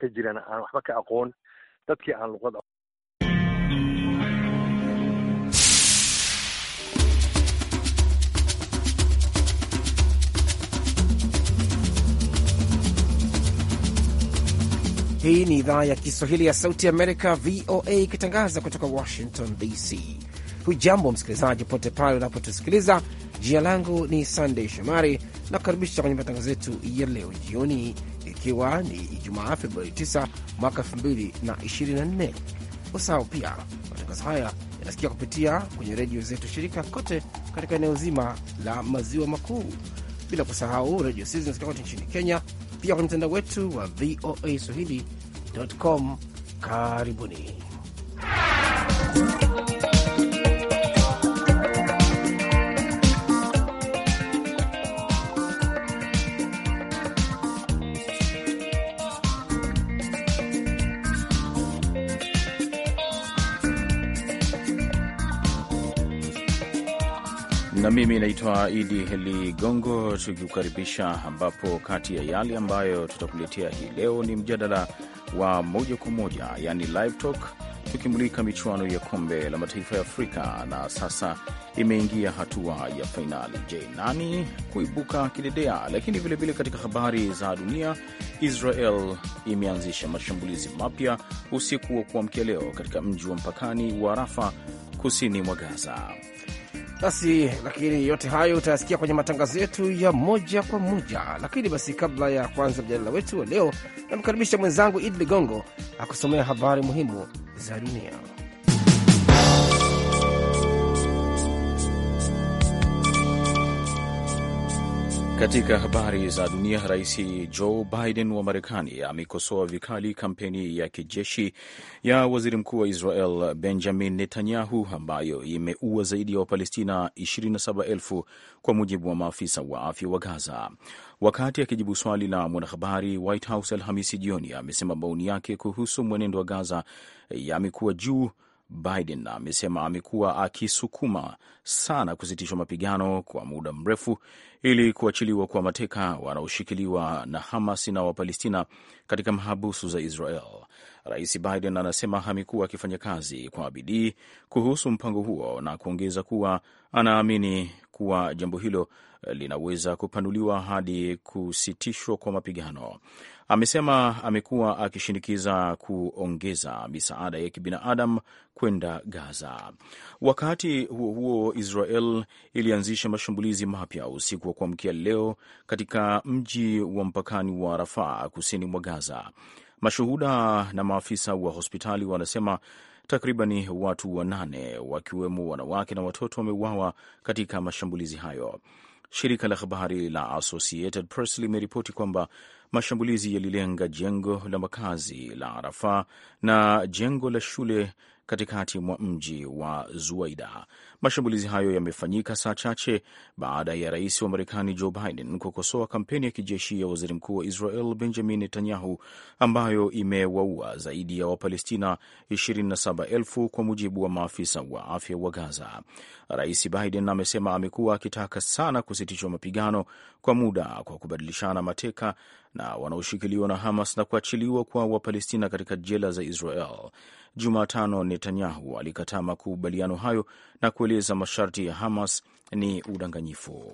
ka jirana aan waxba ka aqoon, dadkii aan luqad. Hii ni idhaa ya Kiswahili ya Sauti Amerika, VOA, ikitangaza kutoka Washington DC. Hujambo msikilizaji pote pale unapotusikiliza. Jina langu ni Sunday Shomari na kukaribisha kwenye matangazo yetu ya leo jioni, ikiwa ni Ijumaa Februari 9 mwaka 2024. Usahau pia matangazo haya yanasikia kupitia kwenye redio zetu shirika kote katika eneo zima la maziwa makuu, bila kusahau redio sisi zinasikia kote nchini Kenya, pia kwenye mtandao wetu wa VOA Swahili.com. Karibuni. Na mimi naitwa Idi Ligongo, tukikukaribisha ambapo kati ya yale ambayo tutakuletea hii leo ni mjadala wa moja kwa moja, yani live talk, tukimulika michuano ya kombe la mataifa ya Afrika na sasa imeingia hatua ya fainali. Je, nani kuibuka kidedea? Lakini vilevile katika habari za dunia, Israel imeanzisha mashambulizi mapya usiku wa kuamkia leo katika mji wa mpakani wa Rafa kusini mwa Gaza. Basi, lakini yote hayo utayasikia kwenye matangazo yetu ya moja kwa moja. Lakini basi, kabla ya kwanza mjadala wetu wa leo, namkaribisha mwenzangu Idi Ligongo akusomea habari muhimu za dunia. Katika habari za dunia, Rais Joe Biden wa Marekani amekosoa vikali kampeni ya kijeshi ya waziri mkuu wa Israel Benjamin Netanyahu ambayo imeua zaidi ya Wapalestina 27,000 kwa mujibu wa maafisa wa afya wa Gaza. Wakati akijibu swali la mwanahabari, White House Alhamisi jioni amesema maoni yake kuhusu mwenendo wa Gaza yamekuwa juu. Biden amesema amekuwa akisukuma sana kusitishwa mapigano kwa muda mrefu ili kuachiliwa kwa mateka wanaoshikiliwa na Hamas na Wapalestina katika mahabusu za Israel. Rais Biden anasema amekuwa akifanya kazi kwa bidii kuhusu mpango huo na kuongeza kuwa anaamini kuwa jambo hilo linaweza kupanuliwa hadi kusitishwa kwa mapigano. Amesema amekuwa akishinikiza kuongeza misaada ya kibinadamu kwenda Gaza. Wakati huo huo, Israel ilianzisha mashambulizi mapya usiku wa kuamkia leo katika mji wa mpakani wa Rafah kusini mwa Gaza. Mashuhuda na maafisa wa hospitali wanasema takribani watu 8 wakiwemo wanawake na watoto wameuawa katika mashambulizi hayo. Shirika la habari la Associated Press limeripoti kwamba mashambulizi yalilenga jengo la makazi la Rafah na jengo la shule katikati mwa mji wa Zuwaida. Mashambulizi hayo yamefanyika saa chache baada ya rais wa Marekani Joe Biden kukosoa kampeni ya kijeshi ya waziri mkuu wa Israel Benjamin Netanyahu ambayo imewaua zaidi ya Wapalestina 27,000 kwa mujibu wa maafisa wa afya wa Gaza. Rais Biden amesema amekuwa akitaka sana kusitishwa mapigano kwa muda kwa kubadilishana mateka na wanaoshikiliwa na Hamas na kuachiliwa kwa Wapalestina katika jela za Israel. Jumatano, Netanyahu alikataa makubaliano hayo na kueleza masharti ya Hamas ni udanganyifu.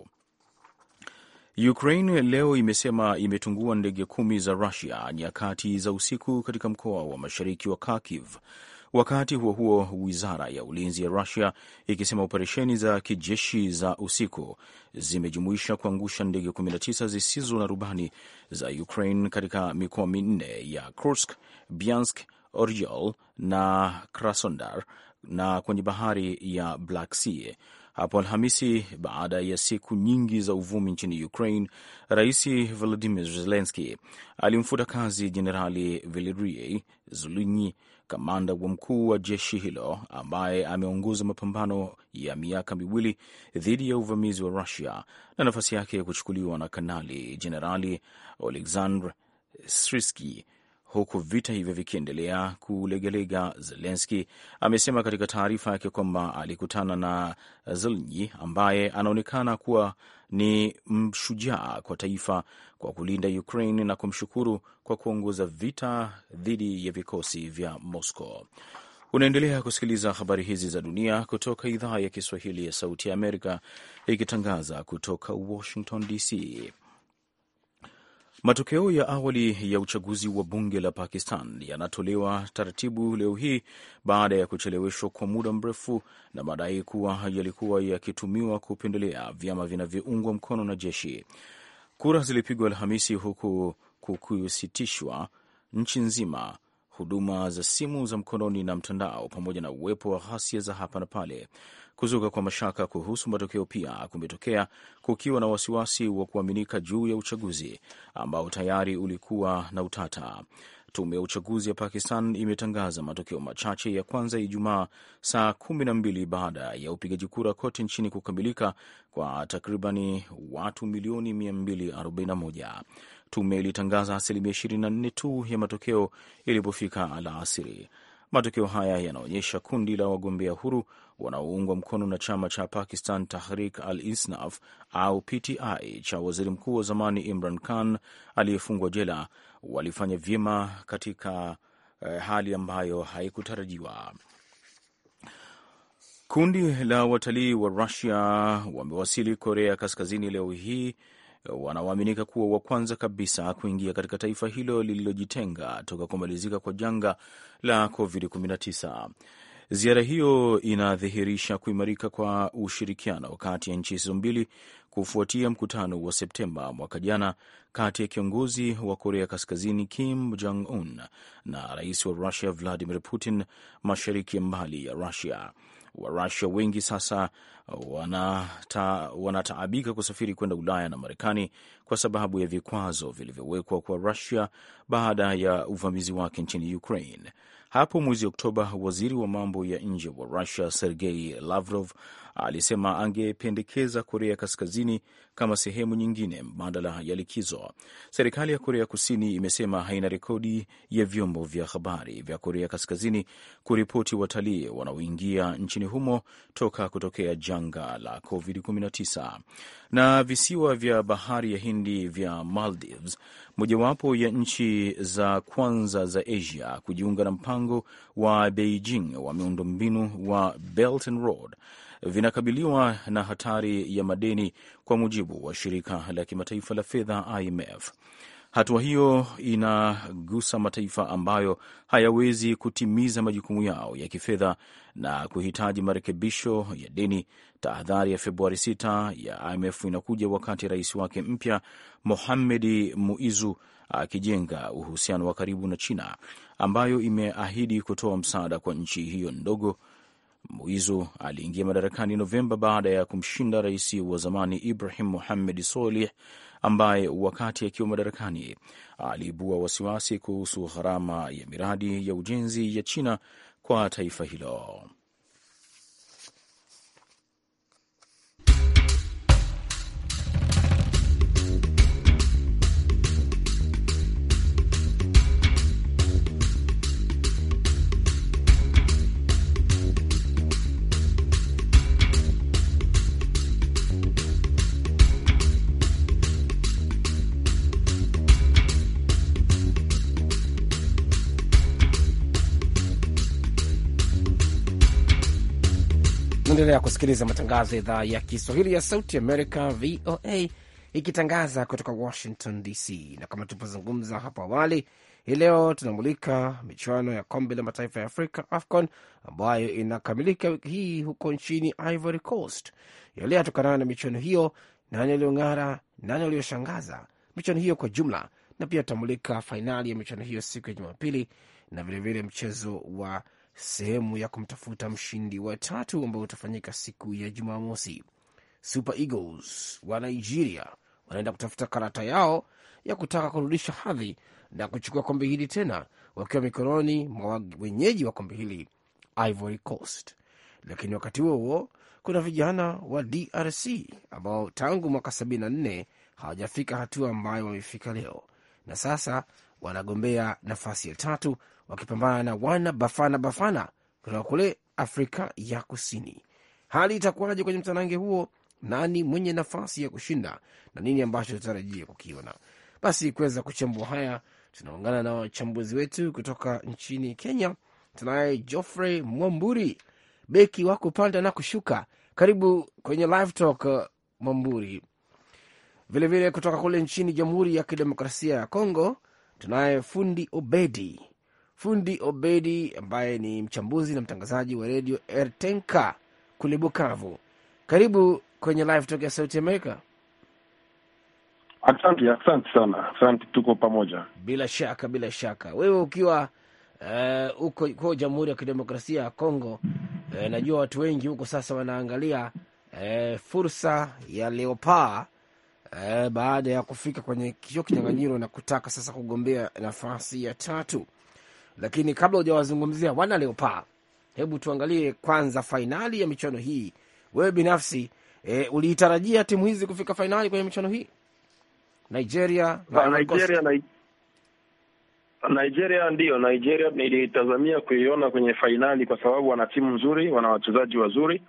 Ukraine leo imesema imetungua ndege 10 za Russia nyakati za usiku katika mkoa wa mashariki wa Kharkiv. Wakati huo huo, wizara ya ulinzi ya Russia ikisema operesheni za kijeshi za usiku zimejumuisha kuangusha ndege 19 zisizo na rubani za Ukraine katika mikoa 4 ya Kursk, Bryansk, Oryol na Krasnodar na kwenye bahari ya Black Sea. Hapo Alhamisi, baada ya siku nyingi za uvumi nchini Ukraine, Rais Volodymyr Zelensky alimfuta kazi Jenerali Valery Zaluzhnyi, kamanda wa mkuu wa jeshi hilo ambaye ameongoza mapambano ya miaka 2 dhidi ya uvamizi wa Russia, na nafasi yake kuchukuliwa na Kanali Jenerali Oleksandr Syrskyi. huku vita hivyo vikiendelea kulegalega. Zelensky amesema katika taarifa yake kwamba alikutana na Zelensky ambaye anaonekana kuwa ni mshujaa kwa taifa kwa kulinda Ukraine na kumshukuru kwa kuongoza vita dhidi ya vikosi vya Moscow. Unaendelea kusikiliza habari hizi za dunia kutoka idhaa ya Kiswahili ya Sauti ya Amerika ikitangaza kutoka Washington DC. Matokeo ya awali ya uchaguzi wa bunge la Pakistan yanatolewa taratibu leo hii baada ya kucheleweshwa kwa muda mrefu na madai kuwa yalikuwa yakitumiwa kupendelea vyama vinavyoungwa mkono na jeshi. Kura zilipigwa Alhamisi huku kukusitishwa nchi nzima huduma za simu za mkononi na mtandao, pamoja na uwepo wa ghasia za hapa na pale. Kuzuka kwa mashaka kuhusu matokeo pia kumetokea kukiwa na wasiwasi wa kuaminika juu ya uchaguzi ambao tayari ulikuwa na utata. Tume ya uchaguzi ya Pakistan imetangaza matokeo machache ya kwanza Ijumaa, saa 12 baada ya upigaji kura kote nchini kukamilika kwa takribani watu milioni 241. Tume ilitangaza asilimia 24 tu ya matokeo ilipofika alasiri. Matokeo haya yanaonyesha kundi la wagombea huru wanaoungwa mkono na chama cha Pakistan Tahrik al-Insaf au PTI cha waziri mkuu wa zamani Imran Khan aliyefungwa jela walifanya vyema katika hali ambayo haikutarajiwa. Kundi la watalii wa Russia wamewasili Korea Kaskazini leo hii, wanaoaminika kuwa wa kwanza kabisa kuingia katika taifa hilo lililojitenga toka kumalizika kwa janga la COVID-19. Ziara hiyo inadhihirisha kuimarika kwa ushirikiano kati ya nchi hizo mbili kufuatia mkutano wa Septemba mwaka jana kati ya kiongozi wa Korea Kaskazini Kim Jong-un na rais wa Russia Vladimir Putin mashariki ya mbali ya Russia. Warusia wengi sasa wanataabika kusafiri kwenda Ulaya na Marekani kwa sababu ya vikwazo vilivyowekwa kwa Rusia baada ya uvamizi wake nchini Ukraine. Hapo mwezi Oktoba, waziri wa mambo ya nje wa Rusia Sergei Lavrov alisema angependekeza Korea Kaskazini kama sehemu nyingine mbadala ya likizo. Serikali ya Korea Kusini imesema haina rekodi ya vyombo vya habari vya Korea Kaskazini kuripoti watalii wanaoingia nchini humo toka kutokea janga la COVID-19. Na visiwa vya bahari ya Hindi vya Maldives, mojawapo ya nchi za kwanza za Asia kujiunga na mpango wa Beijing wa miundombinu wa Belt and Road, vinakabiliwa na hatari ya madeni kwa mujibu wa shirika la kimataifa la fedha IMF. Hatua hiyo inagusa mataifa ambayo hayawezi kutimiza majukumu yao ya kifedha na kuhitaji marekebisho ya deni. Tahadhari ya Februari 6 ya IMF inakuja wakati rais wake mpya Mohamed Muizu akijenga uhusiano wa karibu na China ambayo imeahidi kutoa msaada kwa nchi hiyo ndogo. Muizu aliingia madarakani Novemba baada ya kumshinda rais wa zamani Ibrahim Mohamed Solih ambaye wakati akiwa madarakani aliibua wasiwasi kuhusu gharama ya miradi ya ujenzi ya China kwa taifa hilo. Endelea kusikiliza matangazo ya idhaa ya Kiswahili ya Sauti Amerika, VOA, ikitangaza kutoka Washington DC. Na kama tulipozungumza hapo awali, hii leo tunamulika michuano ya kombe la mataifa ya Afrika, AFCON, ambayo inakamilika wiki hii huko nchini Ivory Coast. Yale yatokana na michuano hiyo, nani aliyong'ara, nani aliyoshangaza michuano hiyo kwa jumla, na pia tutamulika fainali ya michuano hiyo siku ya Jumapili, na vilevile mchezo wa sehemu ya kumtafuta mshindi wa tatu ambao utafanyika siku ya Jumamosi. Super Eagles wa Nigeria wanaenda kutafuta karata yao ya kutaka kurudisha hadhi na kuchukua kombe hili tena, wakiwa mikononi mwa wenyeji wa kombe hili Ivory Coast. Lakini wakati huo kuna vijana wa DRC ambao tangu mwaka 74 hawajafika hatua ambayo wamefika leo, na sasa wanagombea nafasi ya 3 wakipambana na Wana Bafana kutoka kule Afrika ya Kusini. Hali itakuwaje kwenye mtanange huo? Nani mwenye nafasi ya kushinda na nini ambacho tutarajia kukiona? Basi kuweza kuchambua haya, tunaungana na wachambuzi wetu kutoka nchini Kenya. Tunaye Geoffrey Mwamburi, beki wa kupanda na kushuka. Karibu kwenye Live Talk Mwamburi. Vilevile kutoka kule nchini Jamhuri ya Kidemokrasia ya Kongo tunaye Fundi Obedi ambaye ni mchambuzi na mtangazaji wa redio Ertenka kule Bukavu. Karibu kwenye Live Talk ya Sauti Amerika. Asante sana. Asante, tuko pamoja. Bila shaka. Wewe ukiwa uko kwa Jamhuri ya Kidemokrasia ya Kongo, najua watu wengi huko sasa wanaangalia fursa ya Leopard baada ya kufika kwenye kinyang'anyiro na kutaka sasa kugombea nafasi ya 3. Lakini kabla hujawazungumzia wana Leopard, hebu tuangalie kwanza fainali ya michuano hii. Wewe binafsi uliitarajia timu hizi kufika fainali kwenye michuano hii? Nigeria nilitazamia kuiona kwenye fainali kwa sababu wana timu nzuri, wana wachezaji wazuri.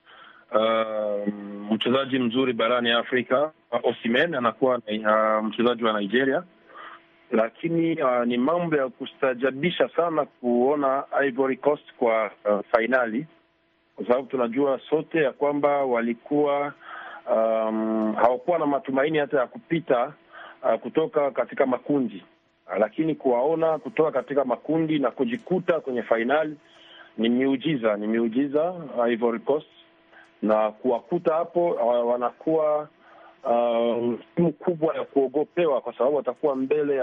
Mchezaji mzuri barani Afrika, Osimhen, anakuwa mchezaji wa Nigeria. Lakini ni mambo ya kustajabisha sana kuona Ivory Coast kwa fainali, kwa sababu tunajua sote ya kwamba walikuwa hawakuwa na matumaini hata ya kupita kutoka katika makundi. Lakini kuwaona kutoka katika makundi na kujikuta kwenye fainali ni miujiza Ivory Coast, na kuwakuta hapo wanakuwa timu kubwa ya kuogopewa, kwa sababu watakuwa mbele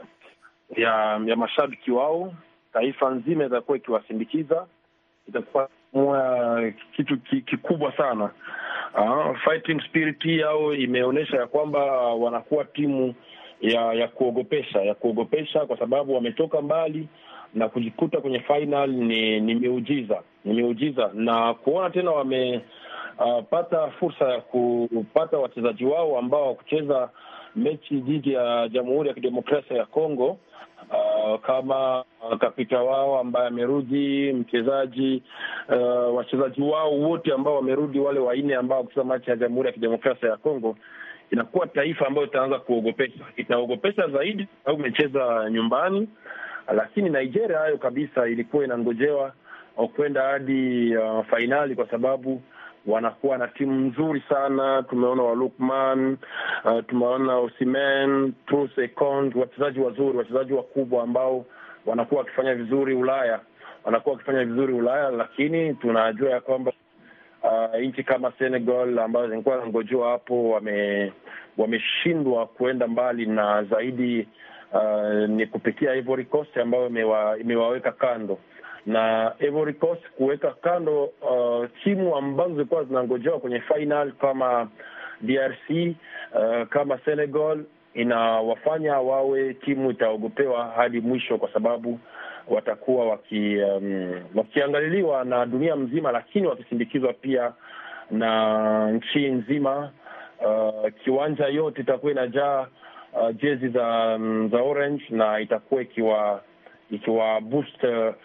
ya mashabiki wao. Taifa nzima itakuwa ikiwasindikiza, itakuwa kitu kikubwa sana. Fighting spirit yao imeonyesha ya kwamba wanakuwa timu ya kuogopesha kwa sababu wametoka mbali na kujikuta kwenye final ni miujiza. Na kuona tena wamepata fursa ya kupata wachezaji wao ambao wakucheza mechi dhidi ya Jamhuri ya Kidemokrasia ya Kongo, kama kapita wao ambaye amerudi, mchezaji wachezaji wao wote ambao wamerudi, wale 4 ambao kucheza mechi ya Jamhuri ya Kidemokrasia ya Kongo, inakuwa taifa ambayo itaanza itaogopesha zaidi au imecheza nyumbani. Lakini Nigeria hayo kabisa ilikuwa inangojewa kwenda hadi fainali, kwa sababu wanakuwa na timu nzuri sana. Tumeona wa Lukman, tumeona Osimhen, Troostekong, wachezaji wazuri, wachezaji wakubwa ambao wanakuwa wakifanya vizuri Ulaya. Lakini tunajua ya kwamba nchi kama Senegal ambazo zilikuwa zinangojewa hapo wameshindwa kuenda mbali, na zaidi ni kupitia Ivory Coast ambayo imewaweka kando. Na Ivory Coast kuweka kando timu ambazo zilikuwa zinangojewa kwenye final kama DRC, kama Senegal, inawafanya wawe timu itaogopewa hadi mwisho, kwa sababu watakuwa wakiangaliliwa na dunia mzima, lakini wakisindikizwa pia na nchi nzima. Kiwanja yote itakuwa inajaa jezi za orange, na itakuwa ikiwa boost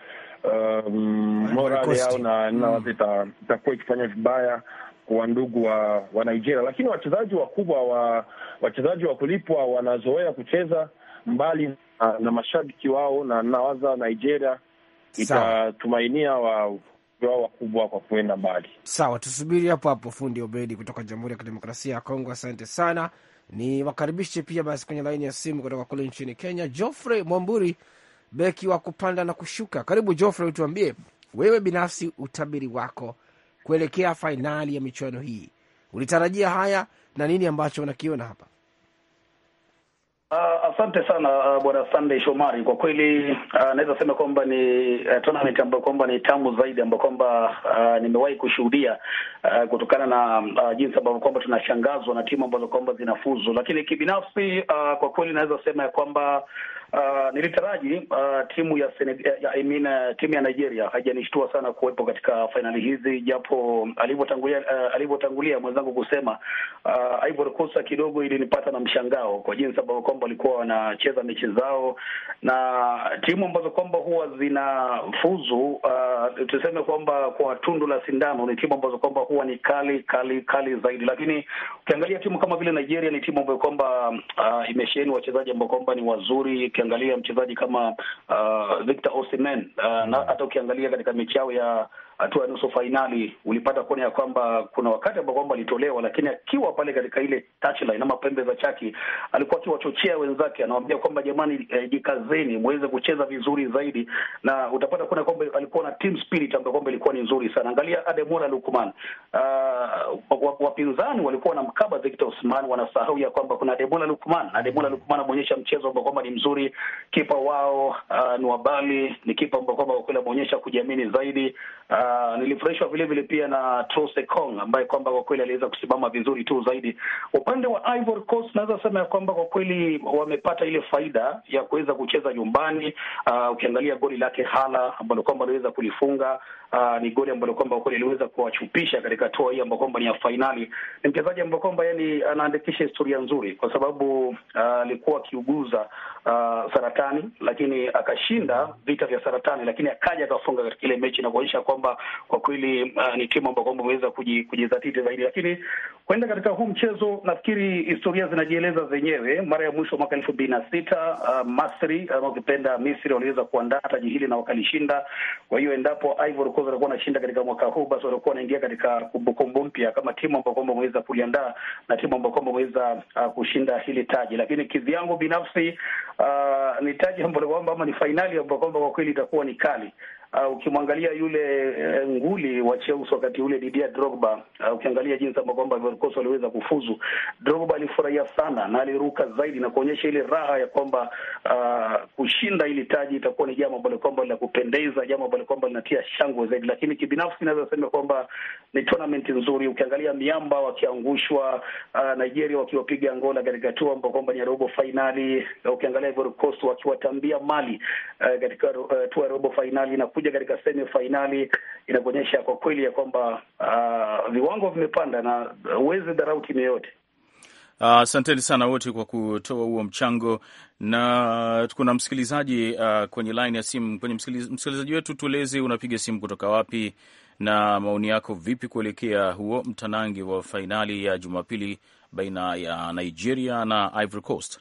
morale yao, na itakuwa ikifanya vibaya kwa ndugu wa Nigeria. Lakini wachezaji wakubwa, wachezaji wa kulipwa wanazoea kucheza mbali na mashabiki wao, na nawaza Nigeria itatumainia wao wakubwa kwa kuenda mbali. Sawa, tusubiri hapo. Fundi Obedi kutoka Jamhuri ya Kidemokrasia ya Kongo, asante sana. Ni wakaribishe pia basi kwenye laini ya simu kutoka kule nchini Kenya, Geoffrey Mwamburi, beki wa kupanda na kushuka. Karibu Geoffrey, utuambie wewe binafsi utabiri wako kuelekea fainali ya michuano hii. Ulitarajia haya na nini ambacho unakiona hapa? Asante sana bwana Sunday Shomari. Kwa kweli naweza sema kwamba ni tournament ambayo kwamba ni tamu zaidi, ambayo kwamba nimewahi kushuhudia kutokana na jinsi ambavyo kwamba tunashangazwa na timu ambazo kwamba zinafuzu. Lakini kibinafsi kwa kweli naweza sema ya kwamba nilitaraji timu ya Nigeria haijanishtua sana kuwepo katika finali hizi, japo alivyotangulia mwenzangu kusema Ivory Coast kidogo ilinipata na mshangao kwa jinsi ambavyo kwamba walikuwa wanacheza mechi zao, na timu ambazo kwamba huwa zinafuzu tuseme kwamba kwa tundu la sindano ni timu ambazo kwamba huwa ni kali zaidi. Lakini ukiangalia timu kama vile Nigeria ni timu ambayo kwamba imesheheni wachezaji ambao kwamba ni wazuri. Ukiangalia mchezaji kama Victor Osimhen na hata ukiangalia katika mechi yao ya hatua ya nusu fainali ulipata kuona ya kwamba kuna wakati ambao kwamba alitolewa, lakini akiwa pale katika ile touchline ama pembe za chaki alikuwa akiwachochea wenzake, anawaambia kwamba jamani, jikazeni muweze kucheza vizuri zaidi, na utapata kuona kwamba alikuwa na team spirit ambayo kwamba ilikuwa ni nzuri sana. Angalia Ademola Lookman, wapinzani walikuwa na mkaba Victor Osimhen, wanasahau ya kwamba kuna Ademola Lookman. Ademola Lookman ameonyesha mchezo ambao kwamba ni mzuri. Kipa wao Nwabali ni kipa ambao kwamba kweli ameonyesha kujiamini zaidi. Nilifurahishwa vile vile pia na Troostekong ambaye kwamba kwa kweli aliweza kusimama vizuri tu zaidi. Upande wa Ivory Coast naweza sema ya kwamba kwa kweli wamepata ile faida ya kuweza kucheza nyumbani. Ukiangalia goli lake Hala ambalo kwamba aliweza kulifunga, ni goli ambalo kwamba kwa kweli aliweza kuwachupisha katika hatua hii ambayo kwamba ni ya finali. Ni mchezaji ambaye kwamba yani anaandikisha historia nzuri kwa sababu alikuwa akiuguza saratani, lakini akashinda vita vya saratani, lakini akaja akafunga katika ile mechi na kuonyesha kwamba kwa kweli ni timu ambayo kwamba imeweza kujizatiti zaidi. Lakini kwenda katika huu mchezo nafikiri historia zinajieleza zenyewe. Mara ya mwisho mwaka 2006 Masri ama ukipenda Misri waliweza kuandaa taji hili na wakalishinda. Kwa hiyo endapo Ivory Coast walikuwa wanashinda katika mwaka huu, basi walikuwa wanaingia katika kumbukumbu mpya kama timu ambayo kwamba imeweza kuliandaa na timu ambayo kwamba imeweza kushinda hili taji. Lakini kivyangu binafsi ni taji ambalo kwamba ama ni finali ambayo kwamba kwa kweli itakuwa ni kali. Ukimwangalia yule nguli wa Chelsea wakati ule Didier Drogba, ukiangalia jinsi ambavyo kwamba Ivory Coast waliweza kufuzu, Drogba alifurahia sana na aliruka zaidi na kuonyesha ile raha ya kwamba kushinda ili taji itakuwa ni jambo ambalo kwamba la kupendeza, jambo ambalo kwamba linatia shangwe zaidi. Lakini kibinafsi naweza kusema kwamba ni tournament nzuri. Ukiangalia miamba wakiangushwa, Nigeria wakiwapiga Angola katika hatua ambapo kwamba ni robo finali, ukiangalia Ivory Coast wakiwatambia Mali katika hatua ya robo finali na kuja katika semi finali, inaonyesha kwa kweli ya kwamba viwango vimepanda na huwezi dharau timu yote. Asanteni sana wote kwa kutoa huo mchango, na kuna msikilizaji kwenye line ya simu. Kwenye msikilizaji wetu, tueleze unapiga simu kutoka wapi na maoni yako vipi kuelekea huo mtanange wa fainali ya Jumapili baina ya Nigeria na Ivory Coast.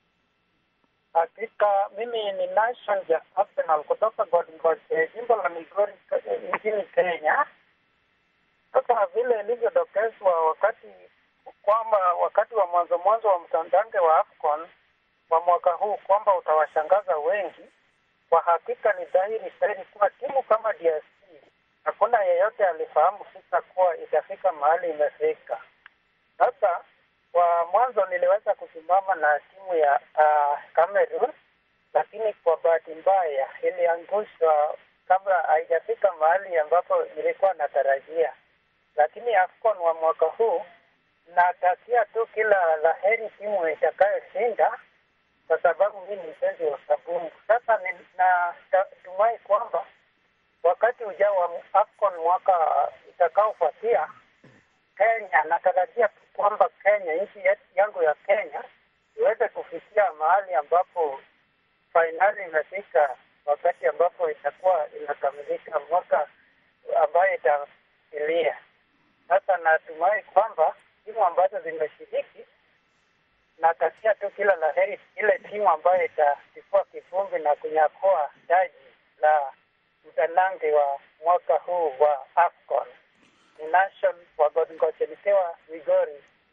Hakika mimi ni Nation ya Arsenal kutoka Godgoche, jimbo la Migori nchini Kenya. Sasa vile ilivyodokezwa wakati wa mwanzo wa mtandange wa AFCON wa mwaka huu kwamba utawashangaza wengi, kwa hakika ni dhahiri shahiri kuwa timu kama DRC hakuna yeyote alifahamu fika kuwa itafika mahali imefika. Sasa kwa mwanzo niliweza kusimama na timu ya Cameroon, lakini kwa bahati mbaya iliangushwa kabla haijafika mahali ambapo nilikuwa natarajia. Lakini AFCON wa mwaka huu natakia tu kila laheri timu itakayoshinda, kwa sababu mimi ni mpenzi wa sabuni. Sasa natumai kwamba wakati ujao wa AFCON mwaka itakaofuatia Kenya, natarajia kwamba Kenya, nchi yangu ya Kenya, iweze kufikia mahali ambapo fainali imefika, wakati ambapo itakuwa inakamilika mwaka ambayo itasilia. Sasa natumai kwamba timu ambazo zimeshiriki, natakia tu kila laheri ile timu ambayo itachukua kivumbi na kunyakua taji la mtanange wa mwaka huu wa AFCON. Nation wa Godgoche nikiwa Migori.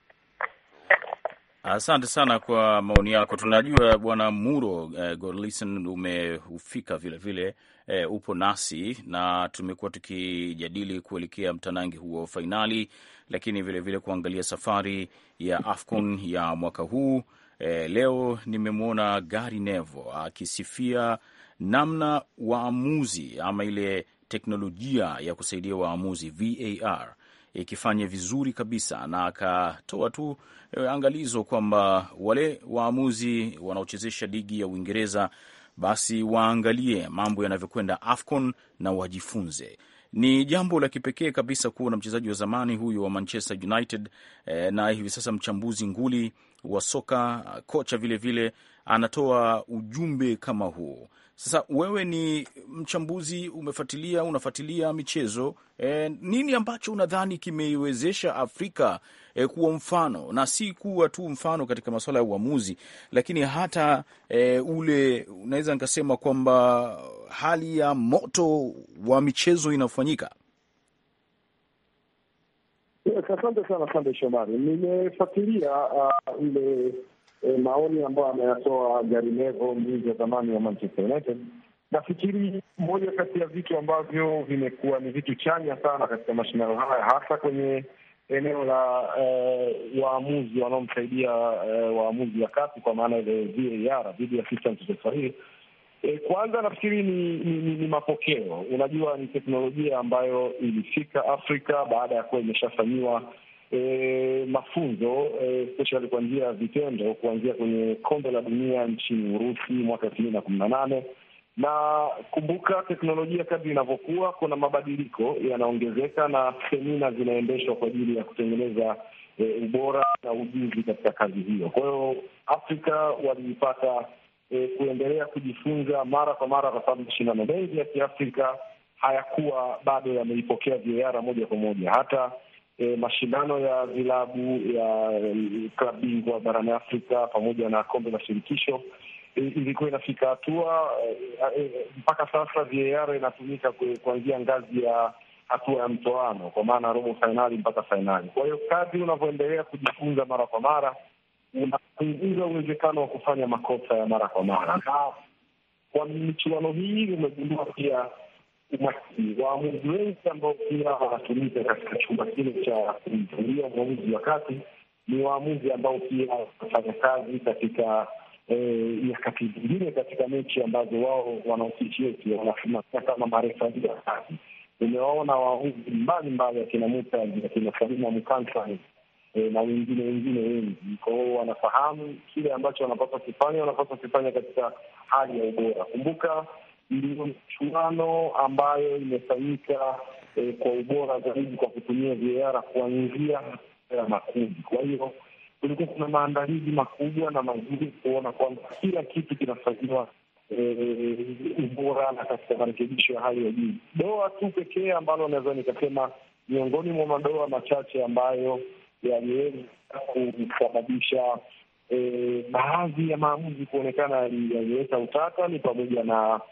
Asante sana kwa maoni yako. Tunajua Bwana Muro Godlisten umefika vile vile, upo nasi na tumekuwa tukijadili kuelekea mtanangi huo fainali, lakini vile vile kuangalia safari ya AFCON ya mwaka huu. Leo nimemwona Gary Neville akisifia namna waamuzi ama ile teknolojia ya kusaidia waamuzi VAR ikifanya vizuri kabisa, na akatoa tu angalizo kwamba wale waamuzi wanaochezesha ligi ya Uingereza basi waangalie mambo yanavyokwenda AFCON na wajifunze. Ni jambo la kipekee kabisa kuwa na mchezaji wa zamani huyu wa Manchester United na hivi sasa mchambuzi nguli wa soka, kocha vile vile anatoa ujumbe kama huu. Sasa wewe ni mchambuzi, unafuatilia michezo, nini ambacho unadhani kimeiwezesha Afrika kuwa mfano, na si kuwa tu mfano katika masuala ya uamuzi, lakini hata ule unaweza nikasema kwamba hali ya moto wa michezo inafanyika? Asante sana Sande Shomari. Nimefuatilia ile maoni ambayo ameyatoa Gary Neville, mlinzi wa zamani wa Manchester United. Nafikiri moja kati ya vitu ambavyo vimekuwa ni vitu chanya sana katika mashindano haya, hasa kwenye eneo la waamuzi wanaomsaidia waamuzi wa kati, kwa maana ile VAR, video assistant referee. Kwanza nafikiri ni mapokeo. Unajua, ni teknolojia ambayo ilifika Afrika baada ya kuwa imeshafanyiwa mafunzo especially kwa njia ya vitendo, kuanzia kwenye kombe la dunia nchini Urusi mwaka 2018. Na kumbuka, teknolojia kadri inavyokuwa, kuna mabadiliko yanaongezeka na semina zinaendeshwa kwa ajili ya kutengeneza ubora na ujuzi katika kazi hiyo. Kwa hiyo Afrika waliipata kuendelea kujifunza mara kwa mara, kwa sababu mashindano mengi ya Kiafrika hayakuwa bado yameipokea VAR moja kwa moja. Hata mashindano ya vilabu ya klabu bingwa barani Afrika pamoja na kombe la shirikisho ilikuwa inafika hatua mpaka sasa VAR inatumika kuanzia ngazi ya hatua ya mtoano, kwa maana robo fainali mpaka fainali. Kwa hiyo kadri unavyoendelea kujifunza mara kwa mara, unapunguza uwezekano wa kufanya makosa ya mara kwa mara. Na kwa michuano hii umegundua pia umakini waamuzi wengi ambao pia wanatumika katika chumba kile cha kumtulia mwamuzi wa kati ni waamuzi ambao pia wanafanya kazi katika nyakati zingine katika mechi ambazo wao wanaofisieti wanafanya kama marefari wa kati. Umewaona waamuzi mbalimbali akina Muta, akina Salima Mukansani na wengine wengi. Kwa hiyo wanafahamu kile ambacho wanapaswa kufanya katika hali ya ubora. Kumbuka, ndio michuano ambayo imefanyika kwa ubora zaidi kwa kutumia VAR kuanzia ya makundi. Kwa hiyo kulikuwa kuna maandalizi makubwa na mazuri kuona kwamba kila kitu kinafanywa ubora na katika marekebisho ya hali ya juu. Doa tu pekee ambalo naweza nikasema miongoni mwa madoa machache ambayo yaliweza kusababisha baadhi ya maamuzi kuonekana yalileta utata ni pamoja na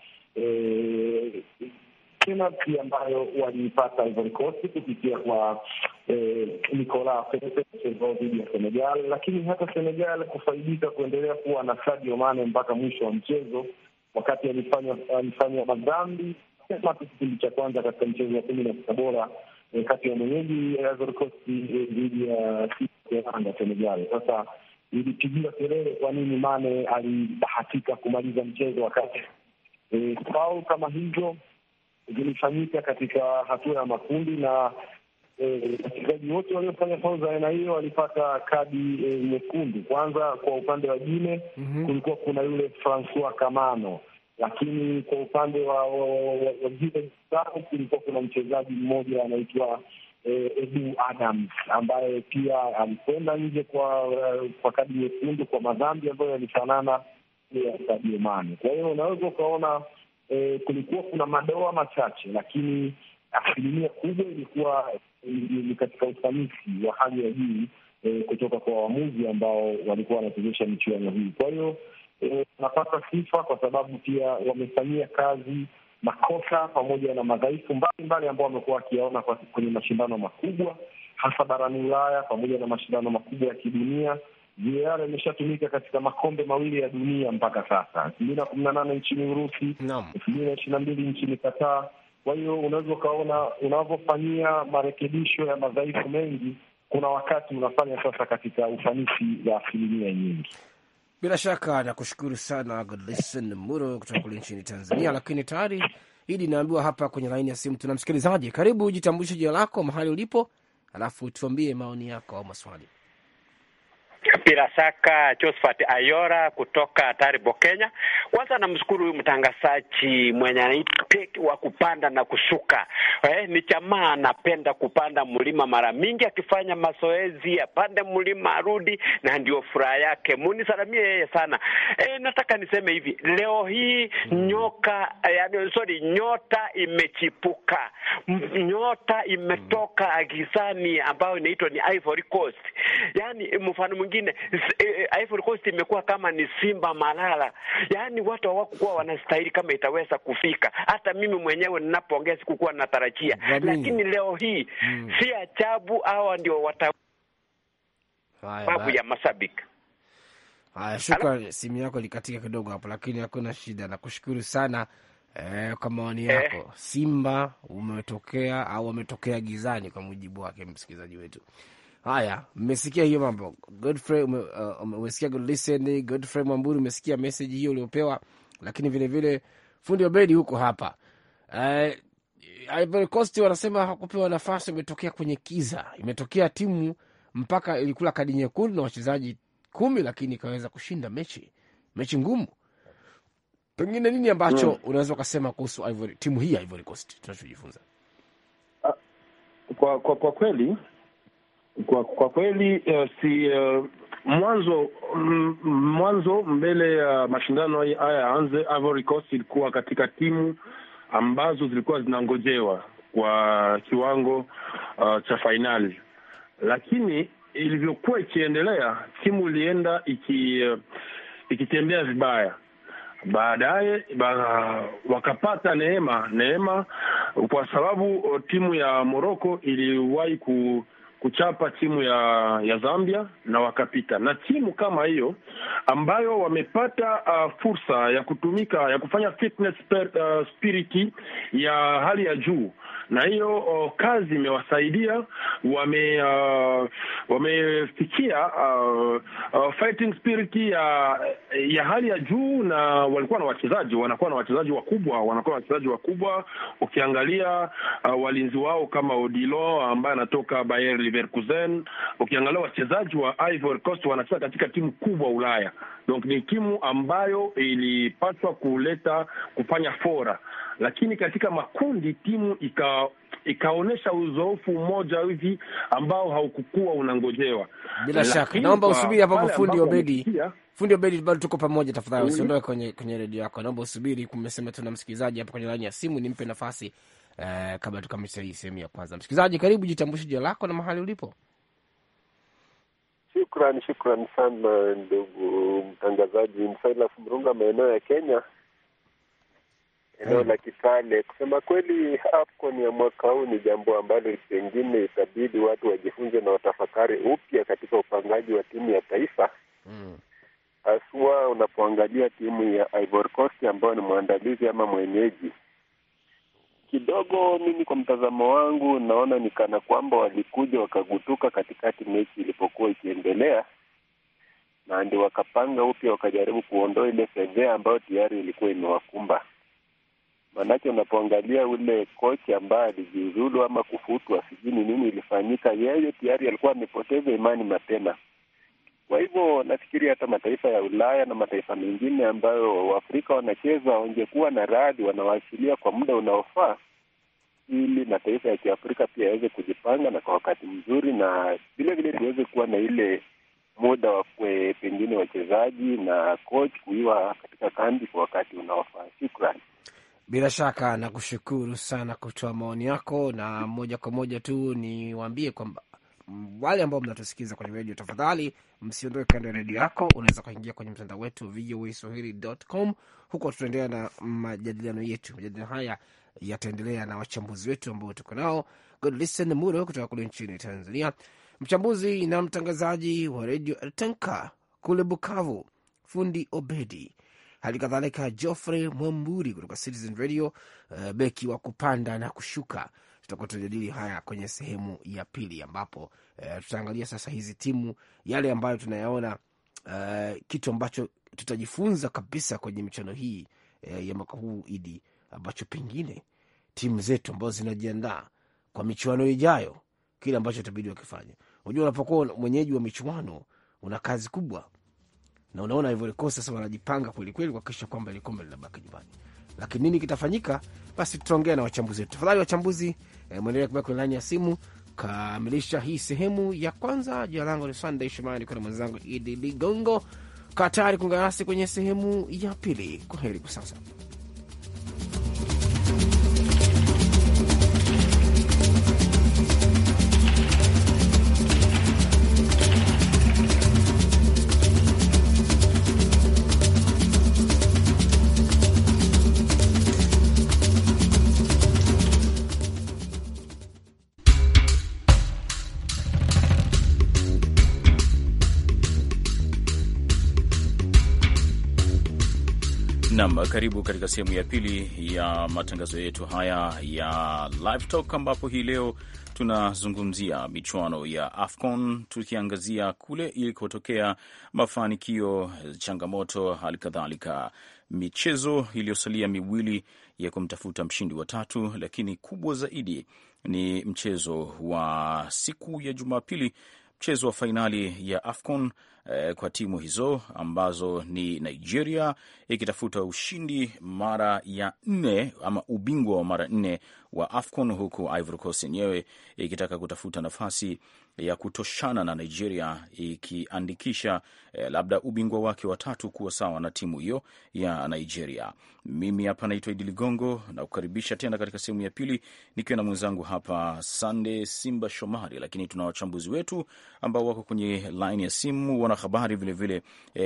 penalti ambayo waliipata Ivory Coast kupitia kwa Nicolas Pepe dhidi ya Senegal, lakini hata Senegal kufaidika kuendelea kuwa na Sadio Mane mpaka mwisho wa mchezo, wakati alifanya madhambi kama kipindi cha kwanza katika mchezo wa 16 bora kati ya mwenyeji Ivory Coast dhidi ya Senegal. Sasa ilipigiwa kelele kwa nini Mane alibahatika kumaliza mchezo wakati faul kama hizo zilifanyika katika hatua ya makundi, na wachezaji wote waliofanya faul za aina hiyo walipata kadi nyekundu. Kwanza kwa upande wa Guinea kulikuwa kuna yule Francois Kamano, lakini kwa upande wa Guinea kulikuwa kuna mchezaji mmoja anaitwa Edu Adams ambaye pia alikwenda nje kwa kadi nyekundu kwa madhambi ambayo yalifanana ya Sadio Mane. Kwa hiyo unaweza ukaona kulikuwa kuna madoa machache, lakini asilimia kubwa ilikuwa ni katika ufanisi wa hali ya juu kutoka kwa waamuzi ambao walikuwa wanachezesha michuano hii. Kwa hiyo napata sifa kwa sababu pia wamefanyia kazi makosa pamoja na madhaifu mbalimbali ambao wamekuwa wakiyaona kwenye mashindano makubwa hasa barani Ulaya pamoja na mashindano makubwa ya kidunia. VAR imeshatumika katika makombe mawili ya dunia mpaka sasa, 2018 nchini Urusi, 2022 nchini Qatar. Kwa hiyo unaweza ukaona unavyofanyia marekebisho ya madhaifu mengi, kuna wakati unafanya sasa katika ufanisi wa asilimia nyingi. Bila shaka nakushukuru sana Godlisten Muro kutoka kule nchini Tanzania. Lakini tayari hili naambiwa hapa kwenye laini ya simu tuna msikilizaji. Karibu, jitambulishe jina lako, mahali ulipo, alafu tuambie maoni yako au maswali. Bila shaka Josephat Ayora kutoka Taribo, Kenya. Kwanza namshukuru huyu mtangazaji mwenye anaitwa wa kupanda na kushuka. Ni jamaa anapenda kupanda mlima mara mingi, akifanya mazoezi apande mlima arudi, na ndio furaha yake. Munisalamie yeye sana. Nataka niseme hivi, leo hii nyota imechipuka. Nyota imetoka agizani ambayo inaitwa ni Ivory Coast. Yaani mfano mwingine, Ivory Coast imekuwa kama ni simba malala. Yaani watu hawakuwa wanastahili kama itaweza kufika. Hata mimi mwenyewe ninapoongea sikukuwa natarajia. Lakini leo hii si ajabu hawa ndio sababu ya mashabiki. Haya, shukrani. Simu yako likatika kidogo hapo, lakini hakuna shida. Nakushukuru sana kwa maoni yako. Simba umetokea au wametokea gizani kwa mujibu wake msikilizaji wetu. Haya, mmesikia hiyo mambo. Godfrey umesikia, good listen. Godfrey Mwamburi umesikia message hiyo uliopewa, lakini vile vile fundi Obedi huko hapa. Ivory Coast wanasema hakupewa nafasi, imetokea kwenye kiza. Imetokea timu mpaka ilikula kadi nyekundu na wachezaji 10, lakini ikaweza kushinda mechi ngumu. Pengine nini ambacho unaweza kusema kuhusu timu hii ya Ivory Coast tunachojifunza? Kwa kweli si mwanzo mbele ya mashindano haya yaanze, Ivory Coast ilikuwa katika timu ambazo zilikuwa zinangojewa kwa kiwango cha finali, lakini ilivyokuwa ikiendelea timu ilienda ikitembea vibaya. Baadaye wakapata neema kwa sababu timu ya Morocco iliwahi kuchapa timu ya Zambia na wakapita. Na timu kama hiyo ambayo wamepata fursa ya kufanya fitness spirit ya hali ya juu, na hiyo kazi imewasaidia, wamefikia fighting spirit ya hali ya juu, na wanakuwa na wachezaji wakubwa. Ukiangalia walinzi wao kama Odilo ambaye anatoka Bayer Leverkusen, ukiangalia wachezaji wa Ivory Coast wanacheza katika timu kubwa Ulaya. Donc ni timu ambayo ilipaswa kufanya fora, lakini katika makundi timu ikaonesha uzoefu mmoja hivi ambao haukukua unangojewa. Bila shaka naomba usubiri hapo fundi Obedi. Fundi Obedi, bado tuko pamoja, tafadhali usiondoke kwenye redio yako. Naomba usubiri, kumesema tuna msikilizaji hapa kwenye line ya simu, nimpe nafasi kabla tukamilishe hii sehemu ya kwanza. Msikilizaji, karibu, jitambulishe jina lako na mahali ulipo. Shukrani sana ndugu mtangazaji. Msaila Mrunga, maeneo ya Kenya, eneo la Kitale. Kusema kweli, AFCON ya mwaka huu ni jambo ambalo pengine itabidi watu wajifunze na watafakari upya katika upangaji wa timu ya taifa. Haswa unapoangalia timu ya Ivory Coast ambayo ni mwandalizi ama mwenyeji. Kidogo mimi kwa mtazamo wangu naona ni kana kwamba walikuja wakagutuka katikati mechi ilipokuwa ikiendelea, na ndio wakapanga upya, wakajaribu kuondoa ile fedha ambayo tayari ilikuwa imewakumba. Manake unapoangalia ule kocha ambaye alijiuzulu ama kufutwa, sijui nini ilifanyika, yeye tayari alikuwa amepoteza imani mapema. Kwa hivyo nafikiri hata mataifa ya Ulaya na mataifa mengine ambayo Waafrika wanacheza wangekuwa na radhi, wanawaachilia kwa muda unaofaa, ili mataifa ya Kiafrika pia yaweze kujipanga na kwa wakati mzuri, na vile vile tuweze kuwa na ile muda wa pengine wachezaji na coach kuiwa katika kambi kwa wakati unaofaa. Shukrani. Bila shaka nakushukuru sana kutoa maoni yako, na moja kwa moja tu niwaambie kwamba wale ambao mnatusikiza kwenye radio, tafadhali msiondoke kando ya radio yako. Unaweza kuingia kwenye mtandao wetu voaswahili.com. Huko tutaendelea na majadiliano yetu. Majadiliano haya yataendelea na wachambuzi wetu ambao tuko nao. Good listen Muro kutoka kule nchini Tanzania, mchambuzi na mtangazaji wa radio Tanka kule Bukavu, fundi Obedi, hali kadhalika Geoffrey Mwamburi kutoka Citizen Radio, beki wa kupanda na kushuka. Tutakuwa tunajadili haya kwenye sehemu ya pili, ambapo tutaangalia sasa hizi timu, yale ambayo tunayaona, kitu ambacho tutajifunza kabisa kwenye michuano hii ya mwaka huu Idi, ambacho pengine timu zetu ambazo zinajiandaa kwa michuano ijayo, kile ambacho itabidi wakifanya. Unajua, unapokuwa mwenyeji wa michuano una kazi kubwa, na unaona Ivory Coast sasa wanajipanga kweli kweli kuhakikisha kwamba ile kombe linabaki nyumbani. Lakini nini kitafanyika? Basi tutaongea na wachambuzi wetu. Tafadhali wachambuzi, mwendelee kubaki kwenye laini ya simu kamilisha hii sehemu ya kwanza. Jina langu ni Sunday Shomari, kuna mwenzangu Idi Ligongo. Kaa tayari kuungana nasi kwenye sehemu ya pili. Kwa heri kwa sasa. Nam, karibu katika sehemu ya pili ya matangazo yetu haya ya Live Talk, ambapo hii leo tunazungumzia michuano ya AFCON, tukiangazia kule ilikotokea mafanikio, changamoto, hali kadhalika michezo iliyosalia miwili ya kumtafuta mshindi wa tatu, lakini kubwa zaidi ni mchezo wa siku ya Jumapili, mchezo wa fainali ya AFCON kwa timu hizo ambazo ni Nigeria ikitafuta ushindi mara ya 4 ama ubingwa wa mara 4 wa AFCON, huku Ivory Coast yenyewe ikitaka kutafuta nafasi ya kutoshana na Nigeria, ikiandikisha labda ubingwa wake wa tatu kuwa sawa na timu hiyo ya Nigeria. Mimi hapa naitwa Idi Ligongo na kukaribisha tena katika sehemu ya pili nikiwa na mwenzangu hapa Sande Simba Shomari, lakini tuna wachambuzi wetu ambao wako kwenye line ya simu, wanahabari vilevile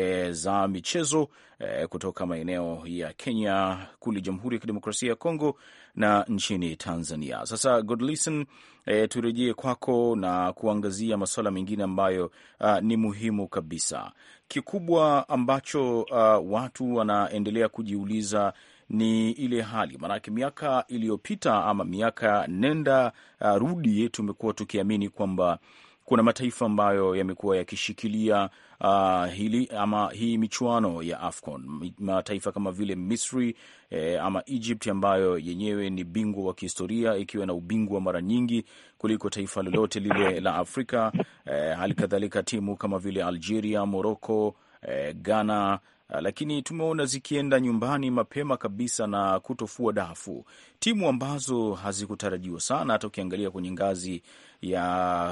za michezo kutoka maeneo ya Kenya, kule Jamhuri ya Kidemokrasia ya Kongo na nchini Tanzania. Sasa Godlisten, turejee kwako na kuangazia masuala mengine ambayo ni muhimu kabisa. Kikubwa ambacho watu wanaendelea kujiuliza ni ile hali, maanake miaka iliyopita ama miaka nenda rudi, tumekuwa tukiamini kwamba kuna mataifa ambayo yamekuwa yakishikilia hili ama hii michuano ya AFCON, mataifa kama vile Misri ama Egypt ambayo yenyewe ni bingwa wa kihistoria ikiwa na ubingwa mara nyingi kuliko taifa lolote lile la Afrika. Hali kadhalika timu kama vile Algeria, Morocco, Ghana, lakini tumeona zikienda nyumbani mapema kabisa na kutofua dafu, timu ambazo hazikutarajiwa sana. Hata ukiangalia kwenye ngazi ya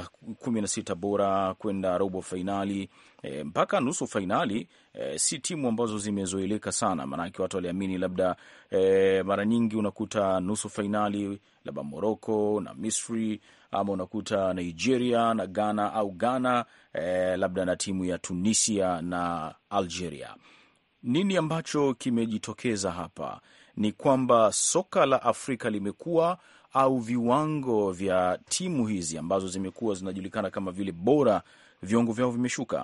16 bora kwenda robo fainali mpaka nusu fainali, si timu ambazo zimezoeleka sana, maanake watu waliamini labda mara nyingi unakuta nusu fainali labda Morocco na Misri, ama unakuta Nigeria na Ghana au Ghana labda na timu ya Tunisia na Algeria. Nini ambacho kimejitokeza hapa? Ni kwamba soka la Afrika limekuwa au viwango vya timu hizi ambazo zimekuwa zinajulikana kama vile bora, viwango vyao vimeshuka?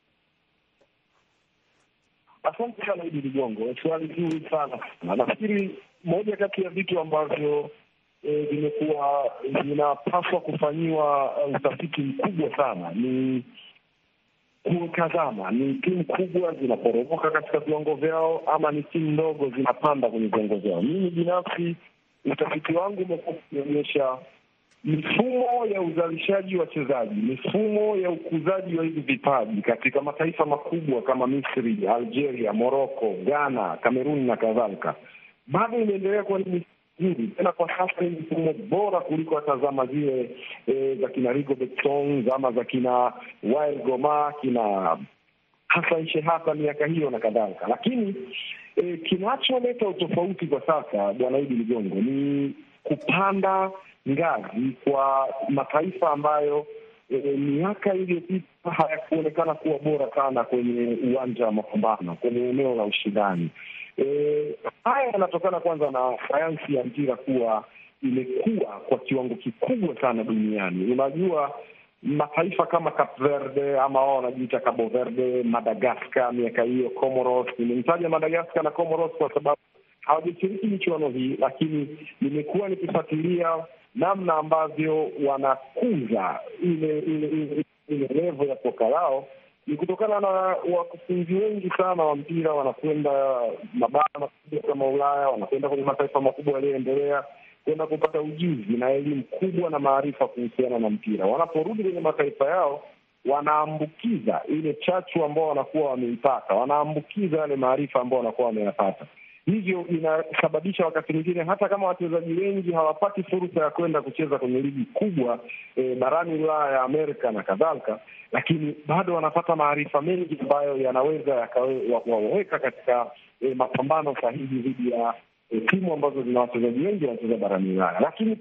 Asante sana Idi Ligongo, swali zuri sana. Nafikiri moja kati ya vitu ambavyo vimekuwa vinapaswa kufanyiwa utafiti mkubwa sana ni kutazama ni timu kubwa zinaporomoka katika viwango vyao ama ni timu ndogo zinapanda kwenye viwango vyao. Mimi binafsi utafiti wangu umekuwa ukionyesha mifumo ya uzalishaji wa wachezaji, mifumo ya ukuzaji wa hivi vipaji katika mataifa makubwa kama Misri, Algeria, Morocco, Ghana, Kameruni na kadhalika, bado inaendelea kuwa ni nzuri. Tena kwa sasa ni mifumo bora kuliko watazama zile za kina Rigobert Song ama za kina Wael Goma, kina Hassan Shehata miaka hiyo na kadhalika. Lakini kinacholeta utofauti kwa sasa, Bwana Idi Ligongo, ni kupanda ngazi kwa mataifa ambayo miaka iliyopita hayakuonekana kuwa bora sana kwenye uwanja wa mapambano, kwenye eneo la ushindani. Haya yanatokana kwanza na sayansi ya mpira kuwa imekuwa kwa kiwango kikubwa sana duniani. Unajua mataifa kama Cape Verde ama wao wanajiita Cabo Verde, Madagascar miaka hiyo, Comoros. Nimemtaja Madagascar na Comoros kwa sababu hawajashiriki michuano hii, lakini nimekuwa nikifuatilia namna ambavyo wanakuza ile level ya soka lao. Ni kutokana na wakufunzi wengi sana wa mpira wanakwenda mabara makubwa kama Ulaya, wanakwenda kwenye mataifa makubwa yaliyoendelea kwenda kupata ujuzi na elimu kubwa na maarifa kuhusiana na mpira. Wanaporudi kwenye mataifa yao wanaambukiza ile chachu ambao wanakuwa wameipata, wanaambukiza yale maarifa ambao wanakuwa wameyapata. Hivyo inasababisha wakati mwingine hata kama wachezaji wengi hawapati fursa ya kwenda kucheza kwenye ligi kubwa barani Ulaya ya Amerika na kadhalika, lakini bado wanapata maarifa mengi ambayo yanaweza yakawaweka katika mapambano sahihi dhidi ya timu ambazo zina wachezaji wengi wanacheza barani Ulaya. Lakini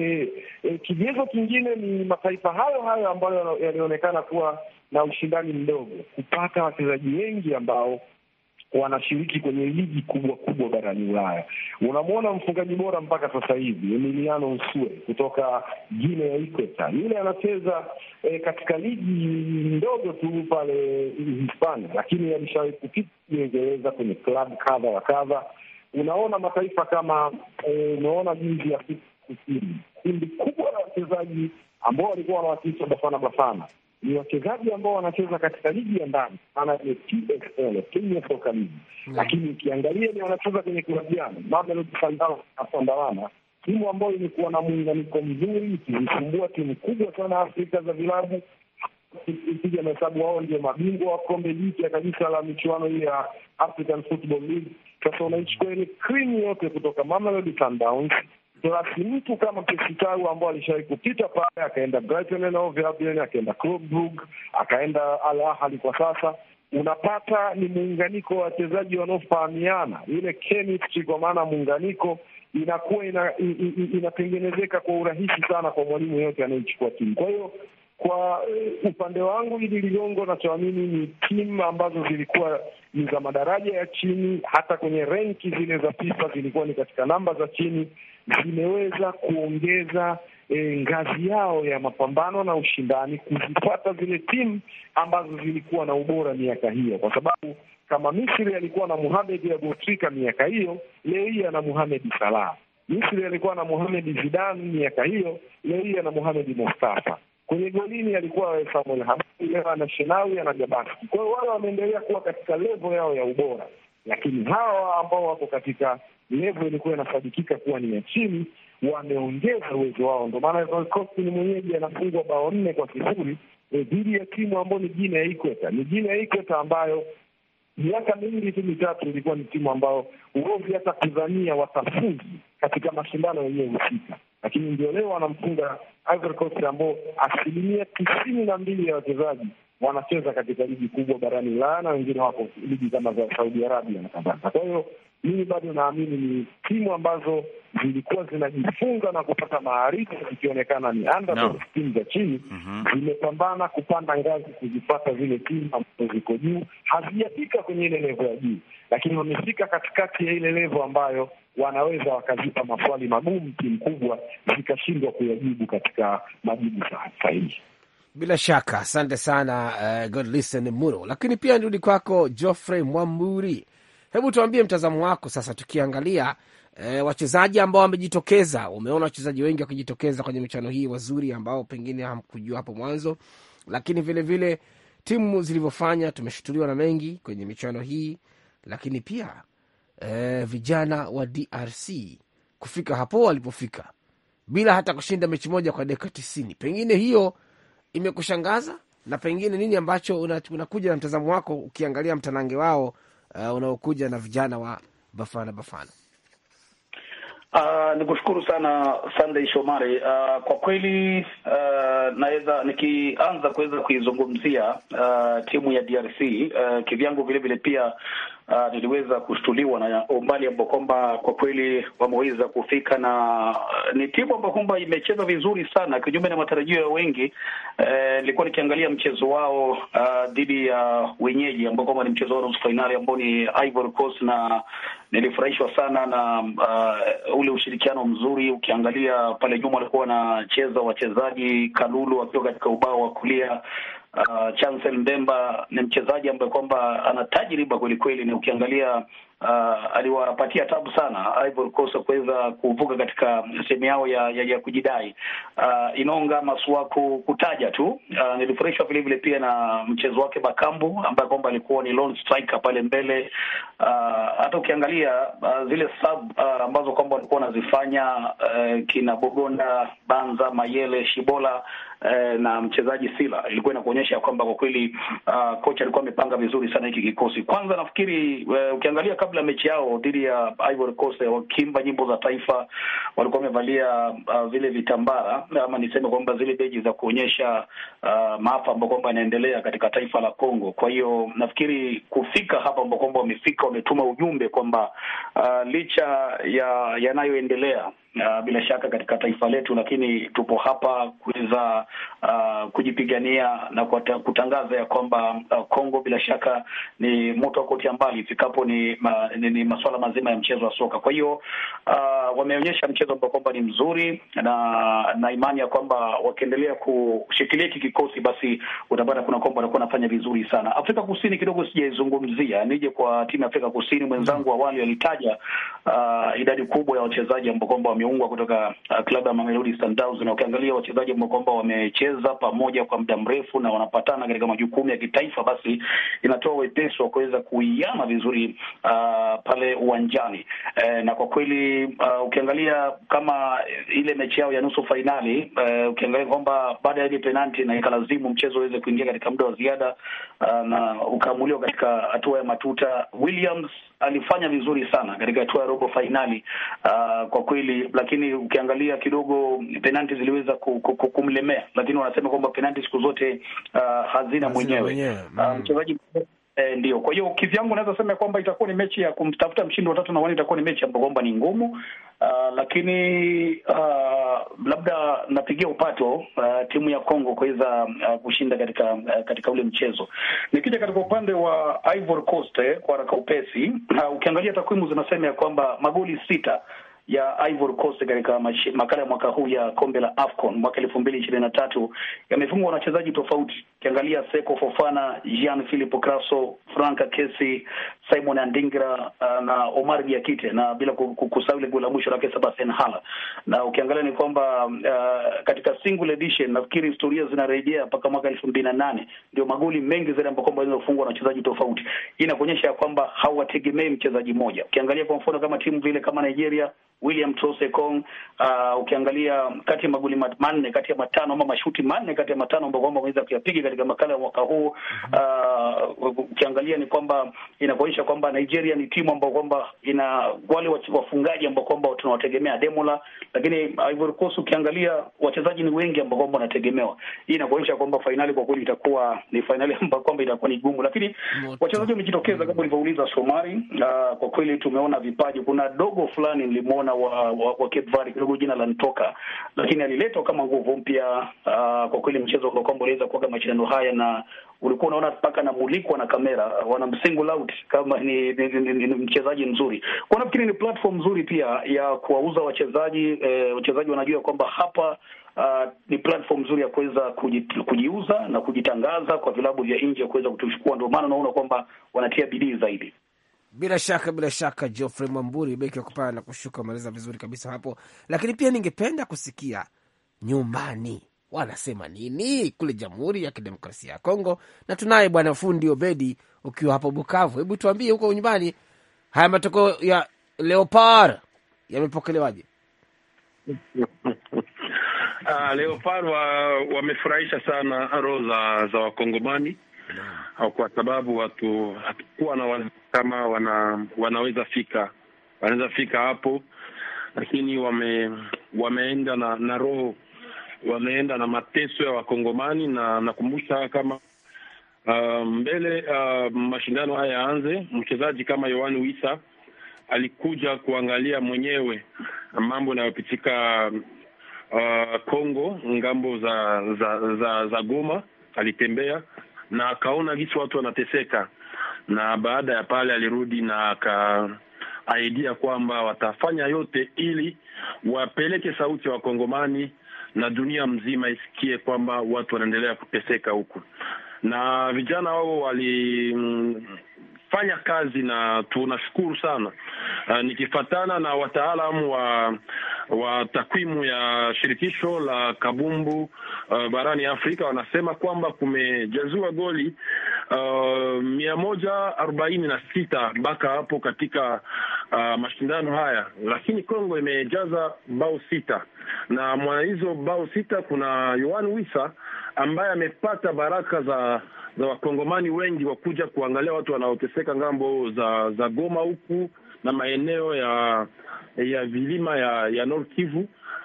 kigezo kingine ni mataifa hayo hayo ambayo yalionekana kuwa na ushindani mdogo kupata wachezaji wengi ambao wanashiriki kwenye ligi kubwa kubwa barani Ulaya. Unamwona mfungaji bora mpaka sasa hivi Emiliano Nsue kutoka Guinea ya Ikweta, yule anacheza katika ligi ndogo tu pale Hispania, lakini alishawahi kupita Uingereza kwenye klabu kadha wa kadha. Unaona mataifa kama unaona jinsi ya Kusini, kundi kubwa la wachezaji ambao walikuwa wanawakilisha Bafana ni wachezaji ambao wanacheza katika ligi ya ndani, maana ni PSL, Kenya Soka League. Lakini ukiangalia ni wanacheza kwenye klabu gani? Mamelodi Sundowns, timu ambayo imekuwa na muunganiko mzuri, ikisumbua timu kubwa sana Afrika za vilabu. Ikipiga mahesabu, wao ndio mabingwa wa kombe jipya kabisa la michuano hii ya African Football League. Sasa unaichukua ile cream yote kutoka Mamelodi Sundowns, basi mtu kama Pesitau ambao alishawahi kupita pale, akaenda Brighton and Hove Albion, akaenda Club Brugge, akaenda Al Ahly kwa sasa, unapata ni muunganiko wa wachezaji wanaofahamiana, ile chemistry, kwa maana muunganiko inakuwa inatengenezeka kwa urahisi sana kwa mwalimu yote anayechukua timu. Kwa hiyo kwa upande wangu hili Ligongo, nachoamini ni timu ambazo zilikuwa ni za madaraja ya chini, hata kwenye renki zile za FIFA zilikuwa ni katika namba za chini, zimeweza kuongeza ngazi yao ya mapambano na ushindani, kuzifuata zile timu ambazo zilikuwa na ubora miaka hiyo. Kwa sababu kama Misri alikuwa na Mohamed Aboutrika miaka hiyo, leo hii ana Mohamed Salah. Misri alikuwa na Mohamed Zidane miaka hiyo, leo hii ana Mohamed Mustafa. Kwenye golini alikuwa Samuel Hamadi, leo ana Shenawi, ana Gabaski. Kwa hiyo wale wameendelea kuwa katika level yao ya ubora, lakini hawa ambao wako katika level ilikuwa inasadikika kuwa ni ya chini, wameongeza uwezo wao. Ndio maana Costa ni mwenyeji anafungwa bao 4-0 dhidi ya timu ambayo ni Guinea ya Ikweta. Ni Guinea ya Ikweta ambayo miaka mingi tu mitatu ilikuwa ni timu ambayo uovi hata kudhania watafuzi katika mashindano yenyewe husika, lakini ndio leo wanamfunga Ivory Coast ambao 92% ya wachezaji wanacheza katika ligi kubwa barani Ulaya na wengine wako ligi kama za Saudi Arabia na kadhalika. Kwa hiyo mimi bado naamini ni timu ambazo zilikuwa zinajifunga na kupata maarifa, zikionekana ni underdog, timu za chini zimepambana kupanda ngazi kuzipata zile timu ambazo ziko juu. Hazijafika kwenye ile level ya juu, lakini wamefika katikati ya ile level ambayo wanaweza wakazipa maswali magumu timu kubwa zikashindwa kuyajibu katika majibu sahihi. Bila shaka, asante sana Godlisten Muro. Lakini pia nirudi kwako Geoffrey Mwamburi, hebu tuambie mtazamo wako sasa, tukiangalia wachezaji ambao wamejitokeza. Umeona wachezaji wengi wakijitokeza kwenye michuano hii wazuri ambao pengine hamkujua hapo mwanzo, lakini vile vile timu zilivyofanya, tumeshutuliwa na mengi kwenye michuano hii, lakini pia vijana wa DRC kufika hapo walipofika bila hata kushinda mechi moja kwa dakika 90. Pengine hiyo imekushangaza, na pengine nini ambacho unakuja na mtazamo wako ukiangalia mtanange wao unaokuja na vijana wa Bafana? Nikushukuru sana Sunday Shomari. Kwa kweli naweza nikianza kuweza kuizungumzia timu ya DRC kivyangu, vile vile pia niliweza kushtuliwa na umbali ambao kwamba kwa kweli wameweza kufika, na ni timu ambayo kwamba imecheza vizuri sana kinyume na matarajio ya wengi. Nilikuwa nikiangalia mchezo wao dhidi ya wenyeji ambao kwamba ni mchezo wa nusu finali ambao ni Ivory Coast, na nilifurahishwa sana na ule ushirikiano mzuri. Ukiangalia pale nyuma walikuwa wanacheza wachezaji, Kalulu akiwa katika ubao wa kulia, Chancel Mbemba ni mchezaji ambaye kwamba ana tajriba kweli kweli, na ukiangalia aliwapatia tabu sana Ivory Coast kuweza kuvuka katika sehemu yao ya kujidai. Inonga Masuaku kutaja tu, nilifurahishwa vile vile pia na mchezo wake Bakambu ambaye kwamba alikuwa ni lone striker pale mbele. Hata ukiangalia zile sub ambazo kwamba walikuwa wanazifanya kina Bogonda, Banza, Mayele, Shibola na mchezaji Sila, ilikuwa inakuonyesha kwamba kwa kweli kocha alikuwa amepanga vizuri sana hiki kikosi. Kwanza nafikiri ukiangalia kabla mechi yao dhidi ya Ivory Coast, wakimba nyimbo za taifa, walikuwa wamevalia vile vitambara ama niseme kwamba zile beji za kuonyesha maafa ambayo kwamba yanaendelea katika taifa la Kongo. Kwa hiyo nafikiri kufika hapa ambapo kwamba wamefika, wametuma ujumbe kwamba licha ya yanayoendelea bila shaka katika taifa letu, lakini tupo hapa kuweza kujipigania na kutangaza ya kwamba Kongo bila shaka ni moto wa kutia mbali ifikapo ni masuala mazima ya mchezo wa soka. Kwa hiyo wameonyesha mchezo ambao kwamba ni mzuri, na imani ya kwamba wakiendelea kushikilia hiki kikosi, basi utapata kuna kwamba wanakuwa wanafanya vizuri sana. Afrika Kusini kidogo sijaizungumzia, nije kwa timu ya Afrika Kusini. Mwenzangu awali alitaja idadi kubwa ya wachezaji ambao kwamba wameungwa kutoka klabu ya Mamelodi Sundowns, na ukiangalia wachezaji ambao kwamba wamecheza pamoja kwa muda mrefu na wanapatana katika majukumu ya kitaifa, basi inatoa wepesi wa kuweza kuiana vizuri pale uwanjani. Na kwa kweli ukiangalia kama ile mechi yao ya nusu finali, ukiangalia kwamba baada ya ile penalti na ikalazimu mchezo uweze kuingia katika muda wa ziada na ukaamuliwa katika hatua ya matuta, Williams alifanya vizuri sana katika hatua ya robo finali kwa kweli, lakini ukiangalia kidogo penalti ziliweza kumlemea, lakini wanasema kwamba penalti siku zote hazina mwenyewe mchezaji. Ndio, kwa hiyo kivyangu naweza sema kwamba itakuwa ni mechi ya kumtafuta mshindi wa 3-1, itakuwa ni mechi ambayo kwamba ni ngumu, lakini labda napigia upato timu ya Kongo kuweza kushinda katika ule mchezo. Nikija katika upande wa Ivory Coast kwa haraka upesi, ukiangalia takwimu zinasema ya kwamba magoli 6 ya Ivory Coast katika makala ya mwaka huu ya kombe la AFCON mwaka 2023 yamefungwa na wachezaji tofauti. Ukiangalia Seko Fofana, Jean Philippe Crasso, Franka Kesi, Simon Andingra na Omar Diakite, na bila kusahau ile goli la mwisho la Sebastian Haller. Na ukiangalia ni kwamba katika single edition nafikiri historia zinarejea mpaka mwaka 2008 ndio magoli mengi zaidi ambapo kwamba yanafungwa na wachezaji tofauti. Hii inakuonyesha kwamba hawategemei mchezaji mmoja. Ukiangalia kwa mfano kama timu vile kama Nigeria, William Trosekong, ukiangalia kati ya magoli 4 kati ya 5 ama mashuti 4 kati ya 5 ambao kwamba wameweza kuyapiga katika makala ya mwaka huu, ukiangalia ni kwamba inaonyesha kwamba Nigeria ni timu ambao kwamba ina wale wafungaji ambao kwamba tunawategemea Demola, lakini Ivory Coast ukiangalia wachezaji ni wengi ambao kwamba wanategemewa. Hii inaonyesha kwamba finali kwa kweli itakuwa ni finali ambayo kwamba itakuwa ni gumu, lakini wachezaji wamejitokeza kama ulivyouliza Somari. Kwa kweli tumeona vipaji. Kuna dogo fulani nilimwona wa Cape Verde, kidogo jina la nitoka, lakini aliletwa kama nguvu mpya. Kwa kweli mchezo kwa kwamba unaweza kuwa mashindano haya, na ulikuwa unaona mpaka namulikwa na kamera, wanamsingle out kama ni mchezaji mzuri. Kwa nafikiri ni platform nzuri pia ya kuwauza wachezaji. Wachezaji wanajua kwamba hapa ni platform nzuri ya kuweza kujiuza na kujitangaza kwa vilabu vya nje kuweza kutuchukua. Ndio maana unaona kwamba wanatia bidii zaidi. Bila shaka Geoffrey Mwamburi, beki wa kupanda na kushuka, umeeleza vizuri kabisa hapo. Lakini pia ningependa kusikia nyumbani wanasema nini kule Jamhuri ya Kidemokrasia ya Kongo, na tunaye bwana fundi Obedi ukiwa hapo Bukavu. Hebu tuambie huko nyumbani haya matokeo ya Leopard yamepokelewaje? Leopard wamefurahisha sana roho za Wakongomani, kwa sababu watu hatakuwa na kama wanaweza fika hapo, lakini wameenda na roho, wameenda na mateso ya Wakongomani. Na nakumbusha kama mbele mashindano haya yaanze, mchezaji kama Yohan Wissa alikuja kuangalia mwenyewe mambo yanayopitika Kongo, ngambo za Goma. Alitembea na akaona jinsi watu wanateseka, na baada ya pale alirudi na akaaidia kwamba watafanya yote ili wapeleke sauti ya Wakongomani na dunia mzima isikie kwamba watu wanaendelea kuteseka huku. Na vijana wao inafanya kazi na tunashukuru sana. Nikifatana na wataalamu wa takwimu ya shirikisho la kabumbu barani Afrika, wanasema kwamba kumejazua goli 146 mpaka hapo katika mashindano haya, lakini Kongo imejaza bao 6, na mwa hizo bao 6 kuna Yohan Wissa ambaye amepata baraka za wakongomani wengi wa kuja kuangalia watu wanaoteseka ngambo za Goma huku na maeneo ya vilima ya North Kivu.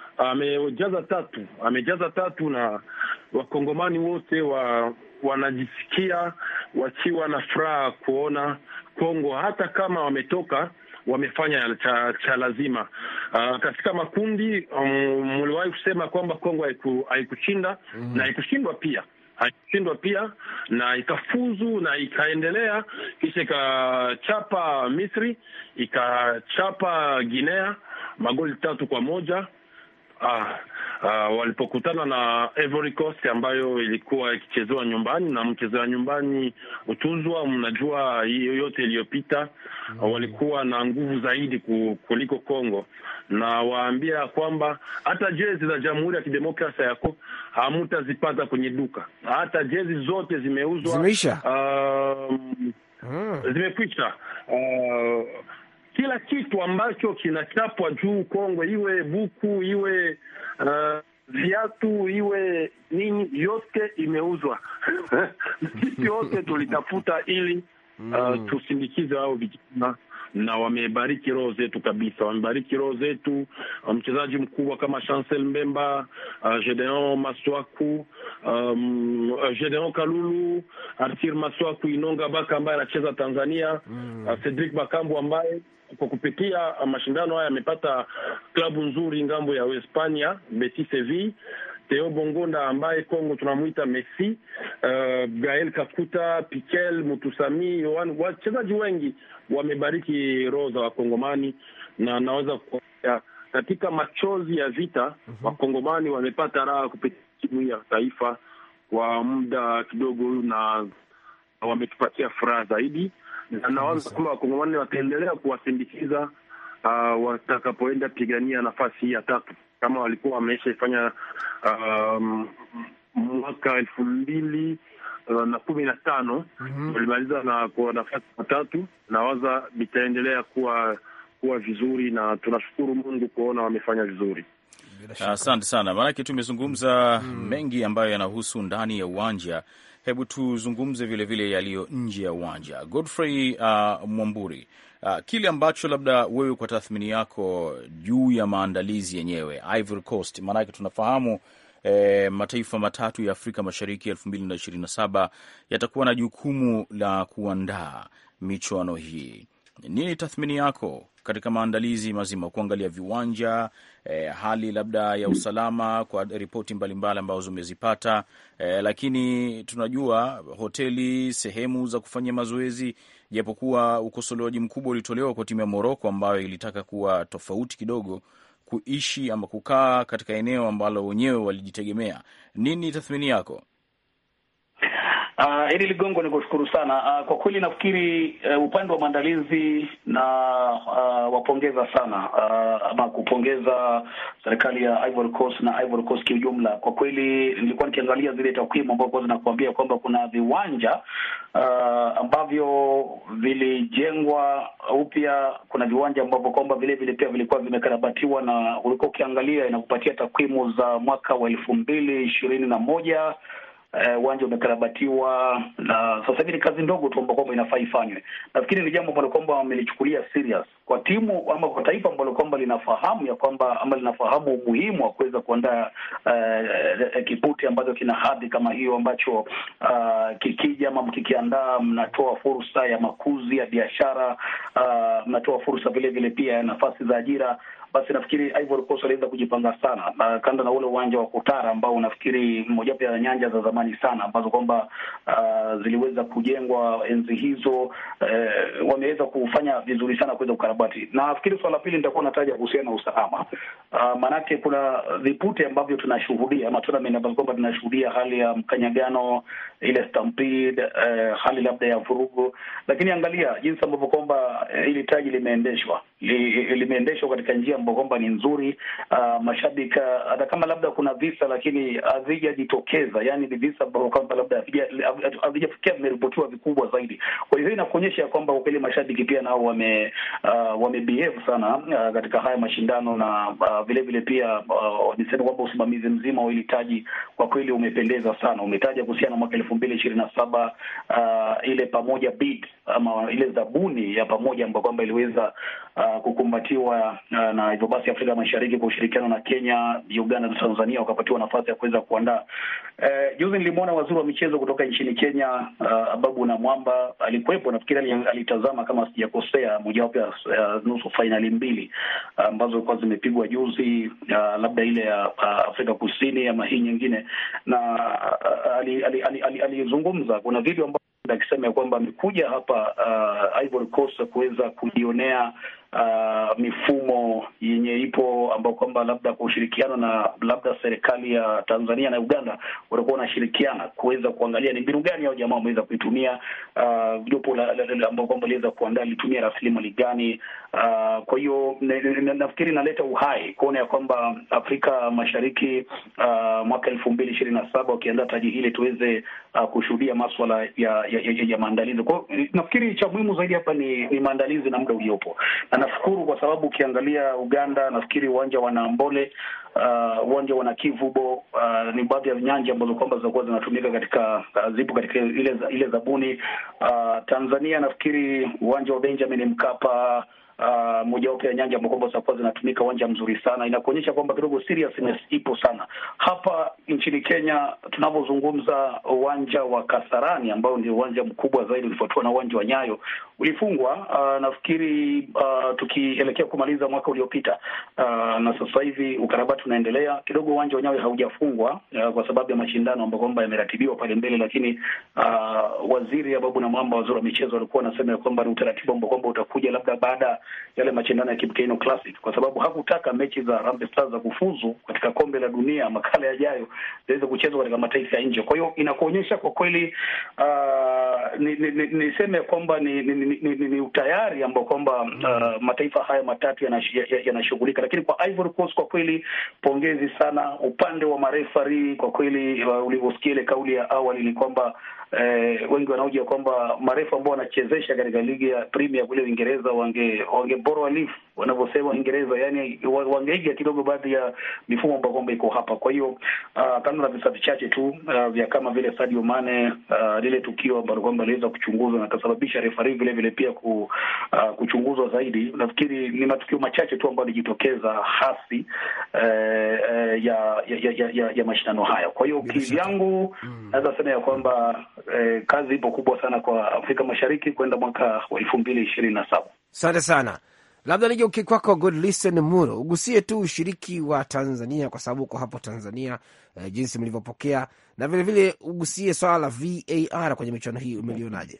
Amejaza tatu na wakongomani wote wanajisikia wakiwa na furaha kuona Kongo, hata kama wamefanya cha lazima. Katika makundi mliwahi kusema kwamba Kongo haikushinda na haikushindwa pia na ikafuzu na ikaendelea, kisha ikachapa Misri, ikachapa Guinea magoli 3-1. Walipokutana na Ivory Coast ambayo ilikuwa ikichezewa nyumbani, na mchezo nyumbani utuzwa, mnajua hiyo yote iliyopita. Walikuwa na nguvu zaidi kuliko Kongo, na waambia kwamba hata jezi za Jamhuri ya Kidemokrasia yako hamutazipata kwenye duka. Hata jezi zote zimeuzwa, zimekwisha. Kila kitu ambacho kinachapwa juu Kongo, iwe buku, iwe viatu, iwe nini, yote imeuzwa. Sisi yote tulitafuta ili tusindikize hao vijana, na wamebariki roho zetu kabisa. Wamebariki roho zetu. Mchezaji mkubwa kama Chancel Mbemba, Gedeon Maswaku, Gedeon Kalulu, Arthur Maswaku, Inonga Baka ambaye anacheza Tanzania, Cedric Bakambu ambaye kwa kupitia mashindano haya amepata klabu nzuri ngambo ya Hispania, Betis Sevilla, Theo Bongonda ambaye Kongo tunamuita Messi, Gael Kakuta, Piquel Mutusami, Yohan, wachezaji wengi wamebariki roho za Wakongomani, na naweza kuambia katika machozi ya vita Wakongomani wamepata raha kupitia timu ya taifa kwa muda kidogo, na wametupatia furaha zaidi, na nawaza kwamba Wakongomani wataendelea kuwasindikiza watakapoenda pigania nafasi ya 3 kama walikuwa wameshaifanya mwaka 2015 walimaliza na kwa nafasi ya 3. Nawaza bitaendelea kuwa vizuri, na tunashukuru Mungu kuona wamefanya vizuri. Asante sana, maanake tumezungumza mengi ambayo yanahusu ndani ya uwanja. Hebu tuzungumze vile yaliyo nje ya uwanja. Godfrey Mwamburi, kile ambacho labda wewe kwa tathmini yako juu ya maandalizi yenyewe Ivory Coast, maanake tunafahamu mataifa matatu ya Afrika Mashariki 2027 yatakuwa na jukumu la kuandaa michuano hii. Nini tathmini yako katika maandalizi mazima, kuangalia viwanja, hali labda ya usalama kwa ripoti mbalimbali ambazo umezipata, lakini tunajua hoteli, sehemu za kufanyia mazoezi, japokuwa ukosolewaji mkubwa ulitolewa kwa timu ya Morocco ambayo ilitaka kuwa tofauti kidogo, kuishi ama kukaa katika eneo ambalo wenyewe walijitegemea. Nini tathmini yako? Hili Ligongo, ni kushukuru sana. Kwa kweli nafikiri upande wa maandalizi na wapongeza sana ama kupongeza serikali ya Ivory Coast na Ivory Coast kiujumla. Kwa kweli nilikuwa nikiangalia zile takwimu ambazo zinakuambia kwamba kuna viwanja ambavyo vilijengwa upya, kuna viwanja ambavyo kwamba vile pia vilikuwa vimekarabatiwa, na ulikuwa ukiangalia inakupatia takwimu za mwaka wa 2021. Uwanja umekarabatiwa, na sasa hivi ni kazi ndogo tu ambayo kwamba inafaa ifanywe. Nafikiri ni jambo ambalo kwamba wamelichukulia serious kwa timu ama kwa taifa ambalo kwamba linafahamu ya kwamba ama linafahamu umuhimu wa kuweza kuandaa kiputi ambacho kina hadhi kama hiyo, ambacho kikija ama mkikiandaa mnatoa fursa ya makuzi ya biashara, mnatoa fursa vile pia nafasi za ajira. basi nafikiri Ivory Coast waliweza kujipanga sana, na kanda na ule uwanja wa Kotara ambao nafikiri mmoja ya nyanja za zamani sana ambazo kwamba ziliweza kujengwa enzi hizo, wameweza kufanya vizuri sana kuweza kukarabati. Na nafikiri swala pili nitakuwa nataja kuhusiana na usalama, manake kuna vipute ambavyo tunashuhudia ama tournament ambazo kwamba tunashuhudia hali ya mkanyagano, ile stampede, hali labda ya vurugu, lakini angalia jinsi ambavyo kwamba ili taji limeendeshwa katika njia ambayo kwamba ni nzuri. Mashabiki hata kama labda kuna visa lakini havijajitokeza, yani ni visa ambavyo kwamba labda havijafikia vimeripotiwa vikubwa zaidi. Kwa hiyo inakuonyesha kwamba kwa kweli mashabiki pia nao wamebehave sana katika haya mashindano, na vile vile pia niseme kwamba usimamizi mzima wa ile taji kwa kweli umependeza sana. Umetaja kuhusiana na mwaka 2027 ile pamoja bid ama ile zabuni ya pamoja ambayo kwamba iliweza kukumbatiwa na hivyo basi Afrika Mashariki kwa ushirikiano na Kenya, Uganda na Tanzania wakapatiwa nafasi ya kuweza kuandaa. Juzi nilimwona waziri wa michezo kutoka nchini Kenya, Ababu na Mwamba alikuwepo. Nafikiri alitazama kama sijakosea mojawapo ya nusu finali mbili ambazo kwa zimepigwa juzi, labda ile ya Afrika Kusini ama hii nyingine, na alizungumza kuna video ambayo akisema kwamba amekuja hapa Ivory Coast kuweza kujionea mifumo yenye ipo ambao kwamba labda kwa ushirikiano na labda serikali ya Tanzania na Uganda walikuwa wanashirikiana kuweza kuangalia ni mbinu gani hao jamaa wameweza kuitumia, jopo ambao kwamba liweza kuandaa litumia rasilimali gani. Kwa hiyo nafikiri naleta uhai kuona ya kwamba Afrika Mashariki mwaka 2027 wakiandaa taji hili tuweze kushuhudia masuala ya maandalizi. Kwa nafikiri cha muhimu zaidi hapa ni maandalizi na muda uliopo. Na nashukuru kwa sababu ukiangalia Uganda, nafikiri uwanja wa Nambole, uwanja wa Kivubo, ni baadhi ya nyanja ambazo kwamba zinakuwa zinatumika katika zipo katika ile zabuni. Tanzania nafikiri uwanja wa Benjamin Mkapa, mojawapo ya nyanja ambapo zitakuwa zinatumika, uwanja mzuri sana. Inakuonyesha kwamba kidogo seriousness ipo sana. Hapa nchini Kenya tunapozungumza, uwanja wa Kasarani ambao ndio uwanja mkubwa zaidi ulifuatiwa na uwanja wa Nyayo ulifungwa nafikiri tukielekea kumaliza mwaka uliopita, na sasa hivi ukarabati unaendelea. Kidogo uwanja wa Nyayo haujafungwa kwa sababu ya mashindano ambayo kwamba yameratibiwa pale mbele, lakini waziri Ababu na Mwamba, waziri wa michezo, alikuwa anasema kwamba ni utaratibu ambao kwamba utakuja labda baada yale mashindano ya Kipkeino Classic, kwa sababu hakutaka mechi za Harambee Stars za kufuzu katika kombe la dunia makala yajayo ziweze kuchezwa katika mataifa ya nje. Kwa hiyo inakuonyesha kwa kweli niseme kwamba ni utayari ambao kwamba mataifa haya matatu yanashughulika. Lakini kwa Ivory Coast kwa kweli pongezi sana. Upande wa marefari kwa kweli ulivyosikia ile kauli ya awali ni kwamba wengi wanaoja kwamba marefa ambao wanachezesha katika ligi ya Premier kule Uingereza wange borrow a leaf wanavyosema Uingereza, yani wangeiga kidogo baadhi ya mifumo ambayo kwamba iko hapa. Kwa hiyo kama na visa vichache tu vya kama vile Sadio Mane, lile tukio ambalo kwamba liweza kuchunguzwa na kusababisha referee vile vile pia kuchunguzwa zaidi. Nafikiri ni matukio machache tu ambayo yalijitokeza hasi ya mashindano haya. Kwa hiyo kivyangu naweza sema ya kwamba kazi ipo kubwa sana kwa Afrika Mashariki kwenda mwaka wa 2027. Asante sana. Labda nije kwako Godlisten Muro, ugusie tu ushiriki wa Tanzania kwa sababu uko hapo Tanzania, jinsi mlivyopokea, na vile vile ugusie swala la VAR kwenye michuano hii, umelionaje?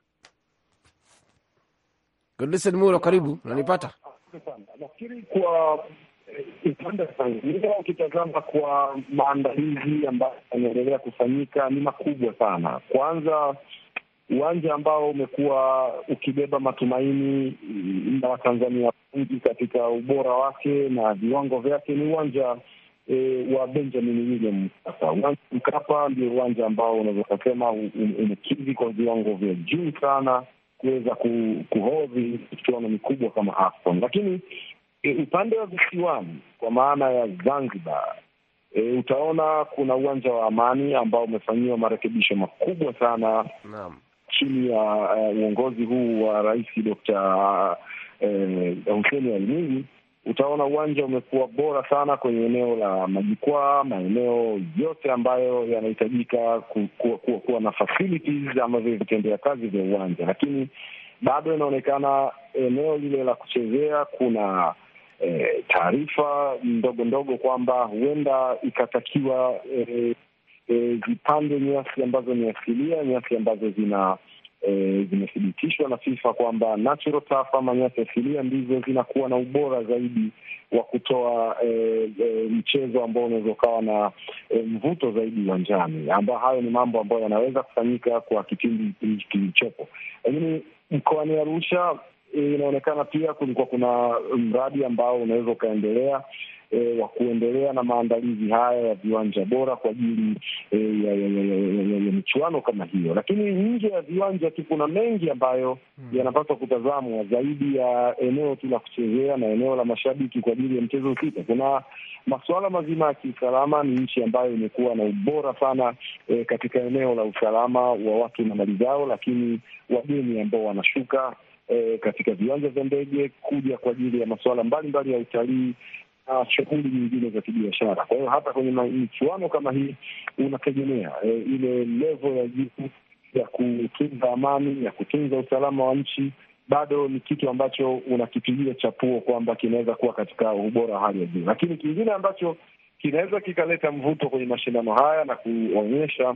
Godlisten Muro, karibu, unanipata? Nafikiri kwa upande wa Tanzania ukitazama kwa maandalizi ambayo yanaendelea kufanyika ni makubwa sana. Kwanza uwanja ambao umekuwa ukibeba matumaini na Watanzania wengi katika ubora wake na viwango vyake ni uwanja wa Benjamin William Mkapa. Uwanja Mkapa ndio uwanja ambao unaweza kusema umekidhi kwa viwango vya juu sana kuweza kuhodhi michuano mikubwa kama AFCON. Lakini upande wa visiwani kwa maana ya Zanzibar, utaona kuna uwanja wa Amani ambao umefanyiwa marekebisho makubwa sana. Naam. Chini ya uongozi huu wa Rais Dr. Hussein Ali Mwinyi, utaona uwanja umekuwa bora sana kwenye eneo la majukwaa, maeneo yote ambayo yanahitajika kuwa na facilities ambavyo vitendea kazi vya uwanja. Lakini bado inaonekana eneo lile la kuchezea kuna taarifa ndogo ndogo kwamba huenda ikatakiwa zipande nyasi ambazo ni asilia, nyasi ambazo zimethibitishwa na FIFA kwamba natural turf ama nyasi asilia ndizo zinakuwa na ubora zaidi wa kutoa mchezo ambao unaweza ukawa na mvuto zaidi uwanjani, ambao hayo ni mambo ambayo yanaweza kufanyika kwa kipindi kilichopo. Lakini mkoani Arusha inaonekana pia kulikuwa kuna mradi ambao unaweza ukaendelea wa kuendelea na maandalizi haya ya viwanja bora kwa ajili ya michuano kama hiyo. Lakini nje ya viwanja tu kuna mengi ambayo yanapaswa kutazamwa zaidi ya eneo tu la kuchezea na eneo la mashabiki kwa ajili ya mchezo husika. Kuna masuala mazima ya kiusalama. Ni nchi ambayo imekuwa na ubora sana katika eneo la usalama wa watu na mali zao, lakini wageni ambao wanashuka katika viwanja vya ndege kuja kwa ajili ya masuala mbalimbali ya utalii na shughuli nyingine za kibiashara. Kwa hiyo hata kwenye michuano kama hii unategemea ile level ya juu ya kutunza amani, ya kutunza usalama wa nchi, bado ni kitu ambacho unakipigia chapuo kwamba kinaweza kuwa katika ubora wa hali ya juu. Lakini kingine ambacho kinaweza kikaleta mvuto kwenye mashindano haya na kuonyesha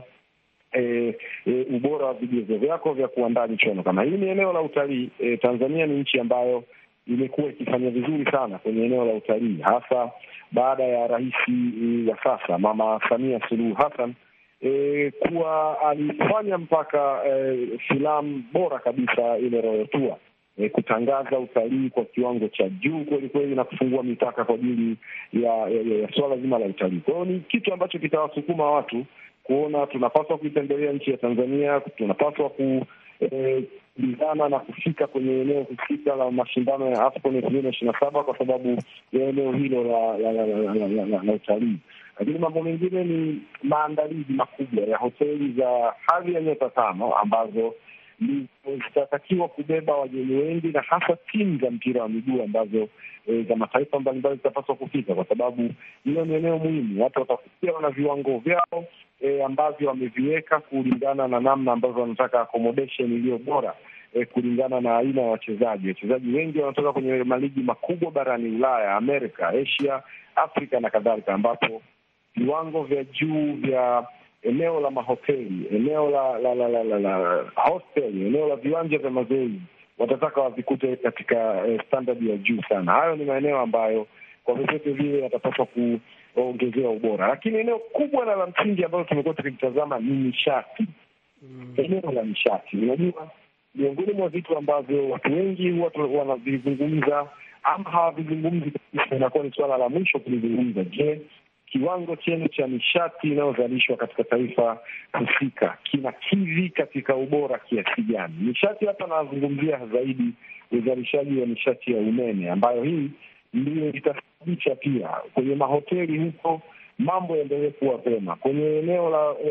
ubora wa vigezo vyako vya kuandaa michuano kama hii ni eneo la utalii. Tanzania ni nchi ambayo imekuwa ikifanya vizuri sana kwenye eneo la utalii, hasa baada ya rais wa sasa Mama Samia Suluhu Hassan kuwa alifanya mpaka filamu bora kabisa ile Royal Tour, kutangaza utalii kwa kiwango cha juu kweli kweli na kufungua mipaka kwa ajili ya swala zima la utalii. Kwa hiyo ni kitu ambacho kitawasukuma watu kuona tunapaswa kuitembelea nchi ya Tanzania, tunapaswa kulingana na kufika kwenye eneo husika la mashindano ya AFCON 2027 kwa sababu ya eneo hilo la utalii. Lakini mambo mengine ni maandalizi makubwa ya hoteli za hadhi ya nyota 5 ambazo zitatakiwa kubeba wageni wengi na hasa timu za mpira wa miguu ambazo za mataifa mbalimbali zitapaswa kufika, kwa sababu hilo ni eneo muhimu. Watu watafikia wana viwango vyao ambavyo wameviweka kulingana na namna ambavyo wanataka accommodation iliyo bora, kulingana na aina ya wachezaji. Wachezaji wengi wanatoka kwenye maligi makubwa barani Ulaya, Amerika, Asia, Afrika na kadhalika, ambapo viwango vya juu vya eneo la mahoteli, eneo la hosteli, eneo la viwanja vya mazoezi watataka wavikute katika standard ya juu sana. Hayo ni maeneo ambayo kwa vyovyote vile yatapaswa kuongezea ubora. Lakini eneo kubwa na la msingi ambalo tumekuwa tukitazama ni nishati. Eneo la nishati, unajua, miongoni mwa vitu ambavyo watu wengi huwa wanavizungumza ama hawavizungumzi kabisa, inakuwa ni suala la mwisho kulizungumza. Je, kiwango chenu cha nishati inayozalishwa katika taifa husika kinakidhi katika ubora kiasi gani? Nishati hapa nazungumzia zaidi uzalishaji wa nishati ya umeme, ambayo hii ndio itasababisha pia kwenye mahoteli huko mambo yaendelee kuwa pema. Kwenye eneo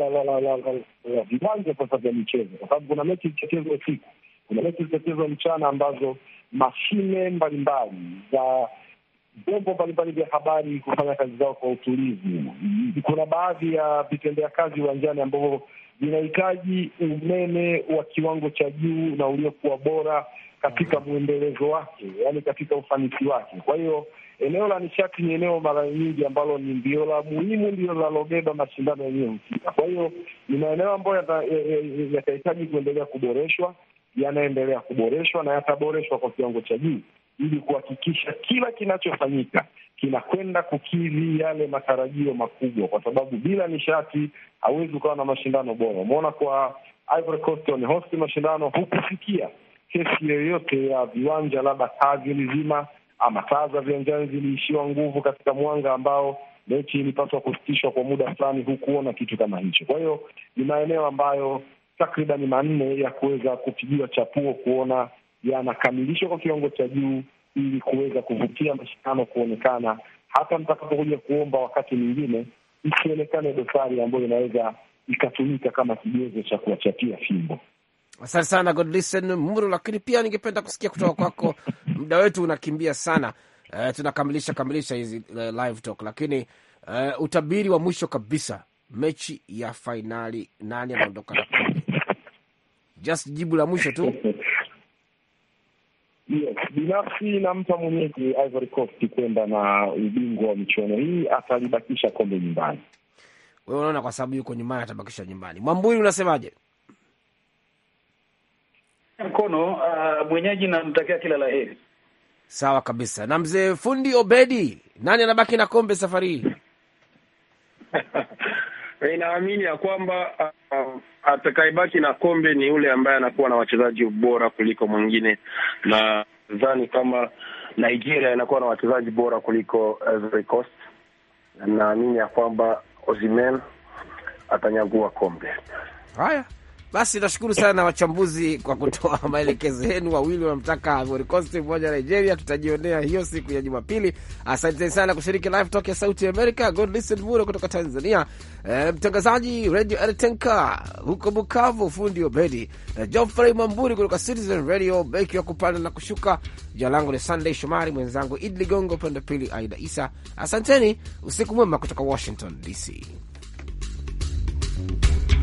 la viwanja sasa vya michezo, kwa sababu kuna mechi zitachezwa usiku, kuna mechi zitachezwa mchana, ambazo mashine mbalimbali za vyombo mbalimbali vya habari kufanya kazi zao kwa utulivu. Kuna baadhi ya vitendea kazi uwanjani ambavyo vinahitaji umeme wa kiwango cha juu na uliokuwa bora katika mwendelezo wake, yaani katika ufanisi wake. Kwa hiyo eneo la nishati ni eneo mara nyingi ambalo ni ndio la muhimu, ndio linalobeba mashindano yenyewe husika. Kwa hiyo ni maeneo ambayo yatahitaji kuendelea kuboreshwa, yanaendelea kuboreshwa na yataboreshwa kwa kiwango cha juu, ili kuhakikisha kila kinachofanyika kinakwenda kukidhi yale matarajio makubwa, kwa sababu bila nishati hauwezi ukawa na mashindano bora. Umeona kwa Ivory Coast wamehosti mashindano, hukufikia kesi yoyote ya viwanja labda taa zilizima ama taa za viwanjani ziliishiwa nguvu katika mwanga ambao mechi ilipaswa kusitishwa kwa muda fulani, hukuona kitu kama hicho. Kwa hiyo ni maeneo ambayo takriban 4 ya kuweza kupigiwa chapuo kuona yanakamilishwa kwa kiwango cha juu, ili kuweza kuvutia mashindano kuonekana, hata mtakapokuja kuomba wakati mwingine isionekane dosari ambayo inaweza ikatumika kama kigezo cha kuwachapia fimbo. Asante sana Godlisten Muru, lakini pia ningependa kusikia kutoka kwako. Muda wetu unakimbia sana, tunakamilisha hizi live talk, lakini utabiri wa mwisho kabisa, mechi ya fainali, nani anaondoka na kombe? Just jibu la mwisho tu. Yes, Binafsi nampa mwenyeji Ivory Coast kwenda na ubingwa wa michuano hii, atalibakisha kombe nyumbani. Wewe unaona kwa sababu yuko nyumbani atabakisha nyumbani. Mwamburi unasemaje? Mkono mwenyeji namtakia kila laheri. Sawa kabisa. Na mzee fundi Obedi, nani anabaki na kombe safari hii? Inaamini ya kwamba atakayebaki na kombe ni yule ambaye anakuwa na wachezaji bora kuliko mwingine, na nadhani kama Nigeria inakuwa na wachezaji bora kuliko Ivory Coast, naamini ya kwamba Osimhen atanyagua kombe. Haya. Basi nashukuru sana wachambuzi kwa kutoa maelekezo yenu. Wawili wanamtaka Ivory Coast, mmoja Nigeria. Tutajionea hiyo siku ya Jumapili. Asante sana kushiriki live talk ya Sauti America. God listen Muro kutoka Tanzania, mtangazaji Radio Ertenka huko Bukavu, fundi Obedi, Geoffrey Mamburi kutoka Citizen Radio, beki wa kupanda na kushuka. Jina langu ni Sunday Shomari, mwenzangu Idi Ligongo, pande pili Aida Isa. Asanteni, usiku mwema kutoka Washington DC.